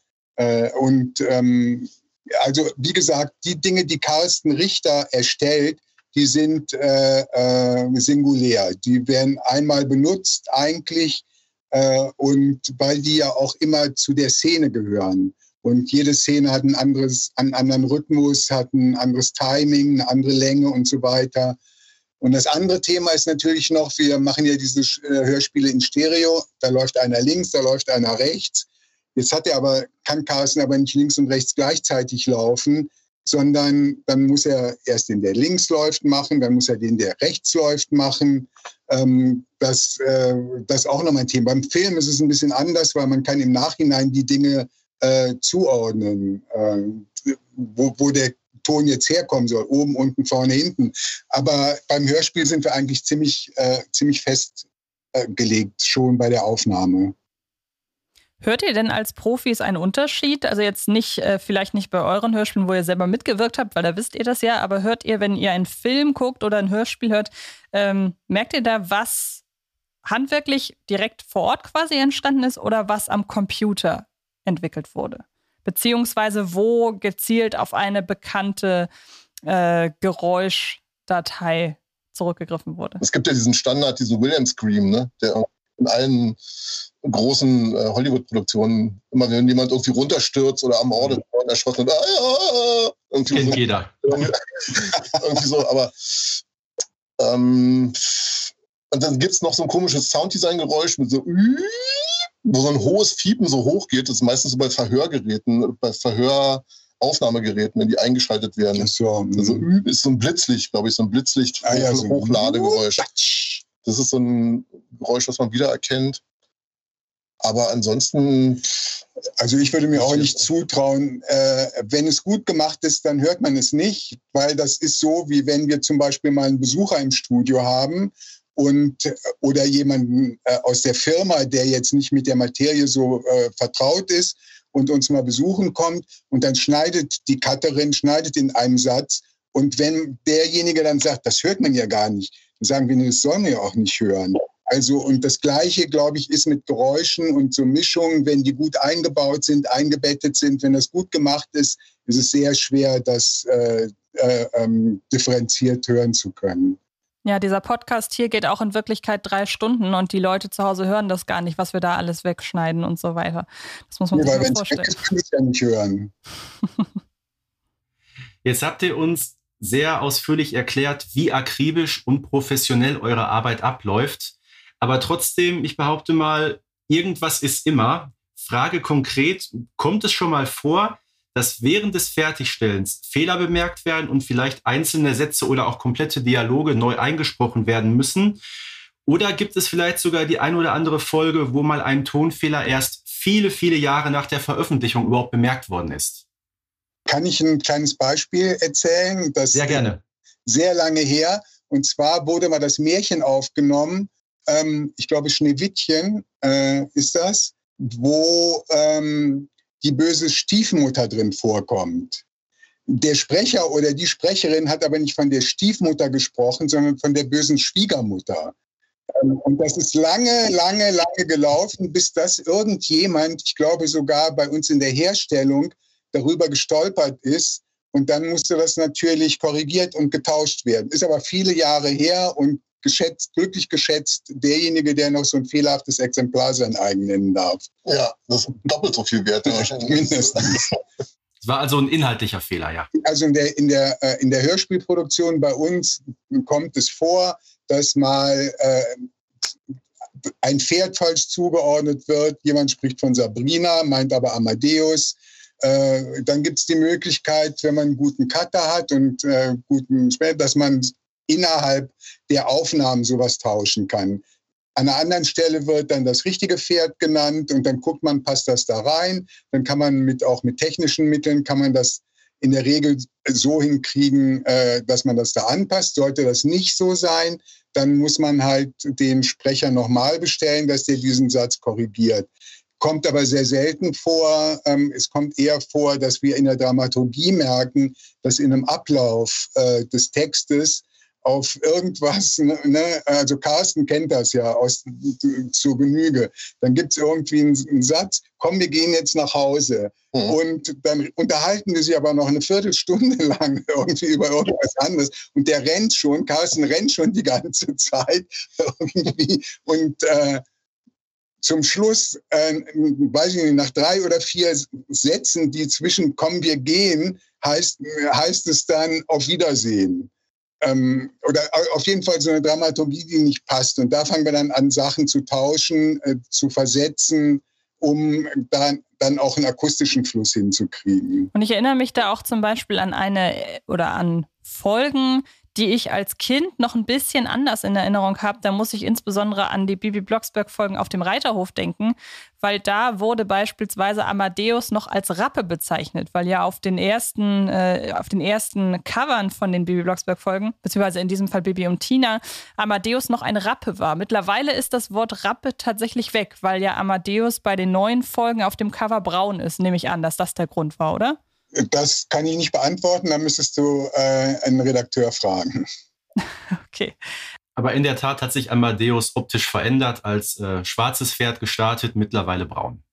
Also wie gesagt, die Dinge, die Carsten Richter erstellt, die sind singulär. Die werden einmal benutzt eigentlich und weil die ja auch immer zu der Szene gehören. Und jede Szene hat einen anderen Rhythmus, hat ein anderes Timing, eine andere Länge und so weiter. Und das andere Thema ist natürlich noch, wir machen ja diese Hörspiele in Stereo. Da läuft einer links, da läuft einer rechts. Jetzt kann Carsten aber nicht links und rechts gleichzeitig laufen, sondern dann muss er erst den, der links läuft, machen, dann muss er den, der rechts läuft, machen. Das ist auch nochmal ein Thema. Beim Film ist es ein bisschen anders, weil man kann im Nachhinein die Dinge zuordnen, wo der Ton jetzt herkommen soll, oben, unten, vorne, hinten. Aber beim Hörspiel sind wir eigentlich ziemlich festgelegt, schon bei der Aufnahme. Hört ihr denn als Profis einen Unterschied? Also jetzt nicht, vielleicht nicht bei euren Hörspielen, wo ihr selber mitgewirkt habt, weil da wisst ihr das ja, aber hört ihr, wenn ihr einen Film guckt oder ein Hörspiel hört, merkt ihr da, was handwerklich direkt vor Ort quasi entstanden ist oder was am Computer entwickelt wurde? Beziehungsweise wo gezielt auf eine bekannte Geräuschdatei zurückgegriffen wurde? Es gibt ja diesen Standard, diesen Williams Scream, ne? Der in allen großen Hollywood-Produktionen, immer wenn jemand irgendwie runterstürzt oder am Ort erschossen wird, kennt so, jeder. Irgendwie so, aber und dann gibt es noch so ein komisches Sounddesign-Geräusch mit so wo so ein hohes Fiepen so hoch geht. Das ist meistens so bei Verhörgeräten, bei Verhöraufnahmegeräten, wenn die eingeschaltet werden. So, also ist so ein Blitzlicht, glaube ich, so ein Blitzlicht, so Hochladegeräusch. Das ist so ein Geräusch, was man wiedererkennt. Aber ansonsten... Also ich würde mir auch nicht zutrauen, wenn es gut gemacht ist, dann hört man es nicht, weil das ist so, wie wenn wir zum Beispiel mal einen Besucher im Studio haben oder jemanden aus der Firma, der jetzt nicht mit der Materie so vertraut ist und uns mal besuchen kommt und dann schneidet die Cutterin in einem Satz und wenn derjenige dann sagt, das hört man ja gar nicht, dann sagen wir, das sollen wir auch nicht hören. Also und das Gleiche, glaube ich, ist mit Geräuschen und so Mischungen, wenn die gut eingebaut sind, eingebettet sind, wenn das gut gemacht ist, ist es sehr schwer, das differenziert hören zu können. Ja, dieser Podcast hier geht auch in Wirklichkeit 3 Stunden und die Leute zu Hause hören das gar nicht, was wir da alles wegschneiden und so weiter. Das muss man sich mal vorstellen. Weil wenn es weg ist, kann ich es ja nicht hören. Jetzt habt ihr uns sehr ausführlich erklärt, wie akribisch und professionell eure Arbeit abläuft. Aber trotzdem, ich behaupte mal, irgendwas ist immer. Frage konkret, kommt es schon mal vor, dass während des Fertigstellens Fehler bemerkt werden und vielleicht einzelne Sätze oder auch komplette Dialoge neu eingesprochen werden müssen? Oder gibt es vielleicht sogar die ein oder andere Folge, wo mal ein Tonfehler erst viele, viele Jahre nach der Veröffentlichung überhaupt bemerkt worden ist? Kann ich ein kleines Beispiel erzählen? Das sehr gerne. Sehr lange her. Und zwar wurde mal das Märchen aufgenommen, ich glaube Schneewittchen ist das, wo die böse Stiefmutter drin vorkommt. Der Sprecher oder die Sprecherin hat aber nicht von der Stiefmutter gesprochen, sondern von der bösen Schwiegermutter. Und das ist lange, lange, lange gelaufen, bis das irgendjemand, ich glaube sogar bei uns in der Herstellung, darüber gestolpert ist. Und dann musste das natürlich korrigiert und getauscht werden. Ist aber viele Jahre her und glücklich geschätzt derjenige, der noch so ein fehlerhaftes Exemplar sein eigen nennen darf. Ja, das ist doppelt so viel wert. Mindestens. Es war also ein inhaltlicher Fehler, ja. Also in der Hörspielproduktion bei uns kommt es vor, dass mal ein Pferd falsch zugeordnet wird. Jemand spricht von Sabrina, meint aber Amadeus. Dann gibt es die Möglichkeit, wenn man einen guten Cutter hat und guten Sprecher, dass man innerhalb der Aufnahmen sowas tauschen kann. An einer anderen Stelle wird dann das richtige Pferd genannt und dann guckt man, passt das da rein. Dann kann man auch mit technischen Mitteln kann man das in der Regel so hinkriegen, dass man das da anpasst. Sollte das nicht so sein, dann muss man halt den Sprecher nochmal bestellen, dass der diesen Satz korrigiert. Kommt aber sehr selten vor. Es kommt eher vor, dass wir in der Dramaturgie merken, dass in einem Ablauf des Textes auf irgendwas, ne? Also Carsten kennt das ja zur Genüge. Dann gibt es irgendwie einen Satz, komm, wir gehen jetzt nach Hause. Mhm. Und dann unterhalten wir sie aber noch eine Viertelstunde lang irgendwie über irgendwas anderes. Und der rennt schon, Carsten rennt schon die ganze Zeit irgendwie. Und zum Schluss, weiß ich nicht, nach 3 oder 4 Sätzen, die zwischen komm, wir gehen, heißt es dann auf Wiedersehen. Oder auf jeden Fall so eine Dramaturgie, die nicht passt. Und da fangen wir dann an, Sachen zu tauschen, zu versetzen, um dann auch einen akustischen Fluss hinzukriegen. Und ich erinnere mich da auch zum Beispiel an Folgen, die ich als Kind noch ein bisschen anders in Erinnerung habe. Da muss ich insbesondere an die Bibi Blocksberg-Folgen auf dem Reiterhof denken, weil da wurde beispielsweise Amadeus noch als Rappe bezeichnet, weil ja auf den ersten Covern von den Bibi Blocksberg-Folgen, beziehungsweise in diesem Fall Bibi und Tina, Amadeus noch ein Rappe war. Mittlerweile ist das Wort Rappe tatsächlich weg, weil ja Amadeus bei den neuen Folgen auf dem Cover braun ist, nehme ich an, dass das der Grund war, oder? Das kann ich nicht beantworten, da müsstest du einen Redakteur fragen. Okay. Aber in der Tat hat sich Amadeus optisch verändert, als schwarzes Pferd gestartet, mittlerweile braun.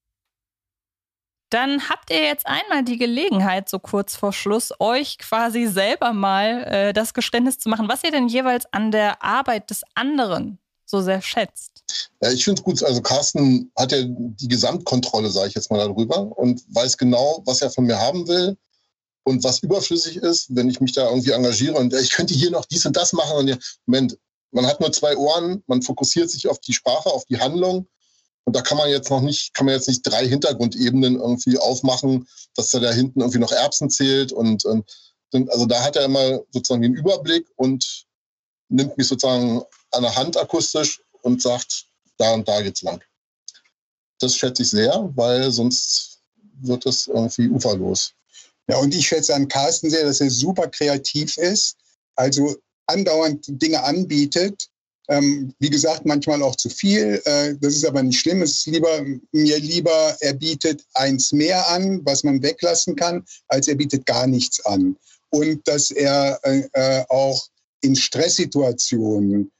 Dann habt ihr jetzt einmal die Gelegenheit, so kurz vor Schluss, euch quasi selber mal das Geständnis zu machen, was ihr denn jeweils an der Arbeit des anderen so sehr schätzt. Ja, ich finde es gut. Also Carsten hat ja die Gesamtkontrolle, sage ich jetzt mal, darüber und weiß genau, was er von mir haben will und was überflüssig ist, wenn ich mich da irgendwie engagiere und ich könnte hier noch dies und das machen. Und ja, Moment, man hat nur 2 Ohren, man fokussiert sich auf die Sprache, auf die Handlung und da kann man jetzt nicht 3 Hintergrundebenen irgendwie aufmachen, dass er da hinten irgendwie noch Erbsen zählt und also da hat er immer sozusagen den Überblick und nimmt mich sozusagen an der Hand akustisch und sagt, da und da geht's lang. Das schätze ich sehr, weil sonst wird es irgendwie uferlos. Ja, und ich schätze an Carsten sehr, dass er super kreativ ist, also andauernd Dinge anbietet. Wie gesagt, manchmal auch zu viel. Das ist aber nicht schlimm. Es ist mir lieber, er bietet eins mehr an, was man weglassen kann, als er bietet gar nichts an. Und dass er auch in Stresssituationen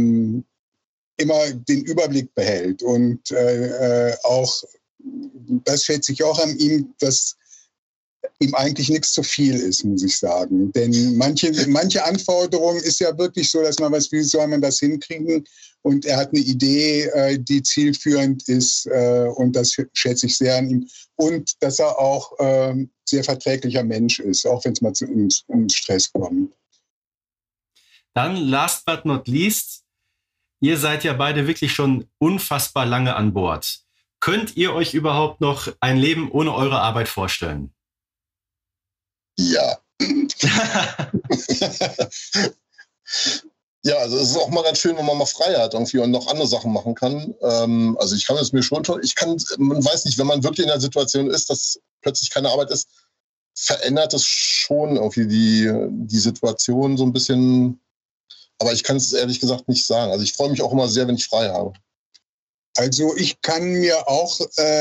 immer den Überblick behält. Und auch, das schätze ich auch an ihm, dass ihm eigentlich nichts zu viel ist, muss ich sagen. Denn manche Anforderungen ist ja wirklich so, dass man weiß, wie soll man das hinkriegen? Und er hat eine Idee, die zielführend ist. Und das schätze ich sehr an ihm. Und dass er auch sehr verträglicher Mensch ist, auch wenn es mal um Stress kommt. Dann, last but not least, ihr seid ja beide wirklich schon unfassbar lange an Bord. Könnt ihr euch überhaupt noch ein Leben ohne eure Arbeit vorstellen? Ja. Ja, also es ist auch mal ganz schön, wenn man mal frei hat irgendwie und noch andere Sachen machen kann. Also ich kann es mir schon, man weiß nicht, wenn man wirklich in der Situation ist, dass plötzlich keine Arbeit ist, verändert es schon irgendwie die Situation so ein bisschen. Aber ich kann es ehrlich gesagt nicht sagen. Also ich freue mich auch immer sehr, wenn ich frei habe. Also ich kann mir auch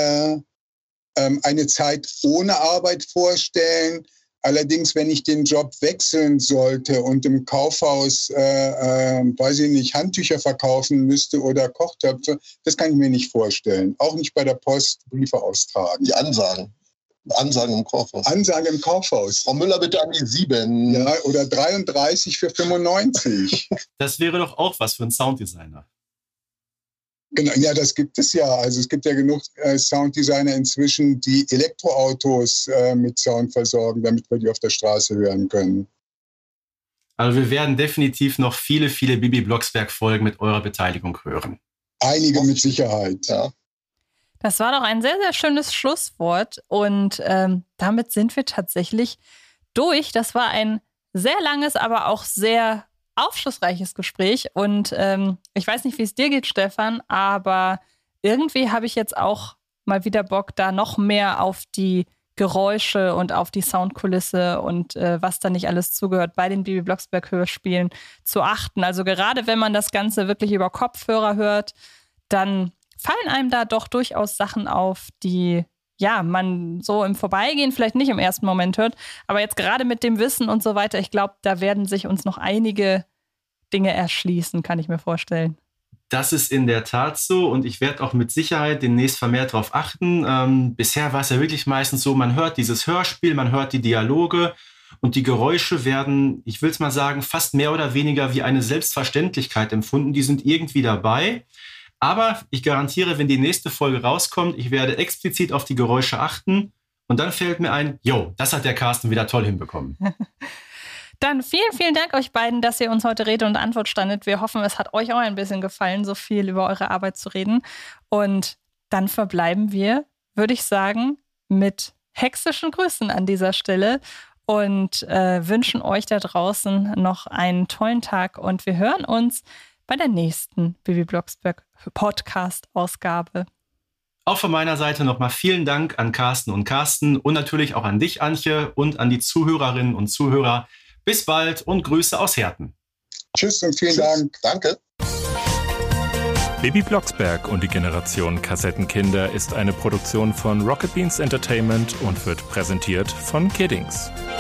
eine Zeit ohne Arbeit vorstellen. Allerdings, wenn ich den Job wechseln sollte und im Kaufhaus, weiß ich nicht, Handtücher verkaufen müsste oder Kochtöpfe, das kann ich mir nicht vorstellen. Auch nicht bei der Post Briefe austragen. Die Ansagen. Ansagen im Kaufhaus. Ansage im Kaufhaus. Frau Müller, bitte an die 7. Ja, oder 33 für 95. Das wäre doch auch was für einen Sounddesigner. Genau, ja, das gibt es ja. Also es gibt ja genug Sounddesigner inzwischen, die Elektroautos mit Sound versorgen, damit wir die auf der Straße hören können. Also wir werden definitiv noch viele, viele Bibi Blocksberg-Folgen mit eurer Beteiligung hören. Einige mit Sicherheit. Ja. Das war doch ein sehr, sehr schönes Schlusswort und damit sind wir tatsächlich durch. Das war ein sehr langes, aber auch sehr aufschlussreiches Gespräch und ich weiß nicht, wie es dir geht, Stefan, aber irgendwie habe ich jetzt auch mal wieder Bock, da noch mehr auf die Geräusche und auf die Soundkulisse und was da nicht alles zugehört bei den Bibi Blocksberg Hörspielen zu achten. Also gerade wenn man das Ganze wirklich über Kopfhörer hört, dann fallen einem da doch durchaus Sachen auf, die ja, man so im Vorbeigehen vielleicht nicht im ersten Moment hört. Aber jetzt gerade mit dem Wissen und so weiter, ich glaube, da werden sich uns noch einige Dinge erschließen, kann ich mir vorstellen. Das ist in der Tat so und ich werde auch mit Sicherheit demnächst vermehrt darauf achten. Bisher war es ja wirklich meistens so, man hört dieses Hörspiel, man hört die Dialoge und die Geräusche werden, ich will es mal sagen, fast mehr oder weniger wie eine Selbstverständlichkeit empfunden. Die sind irgendwie dabei. Aber ich garantiere, wenn die nächste Folge rauskommt, ich werde explizit auf die Geräusche achten und dann fällt mir ein, jo, das hat der Carsten wieder toll hinbekommen. Dann vielen, vielen Dank euch beiden, dass ihr uns heute Rede und Antwort standet. Wir hoffen, es hat euch auch ein bisschen gefallen, so viel über eure Arbeit zu reden. Und dann verbleiben wir, würde ich sagen, mit hexischen Grüßen an dieser Stelle und wünschen euch da draußen noch einen tollen Tag. Und wir hören uns bei der nächsten Bibi Blocksberg Podcast-Ausgabe. Auch von meiner Seite nochmal vielen Dank an Carsten und natürlich auch an dich, Antje, und an die Zuhörerinnen und Zuhörer. Bis bald und Grüße aus Herten. Tschüss und vielen Dank. Danke. Bibi Blocksberg und die Generation Kassettenkinder ist eine Produktion von Rocket Beans Entertainment und wird präsentiert von Kiddings.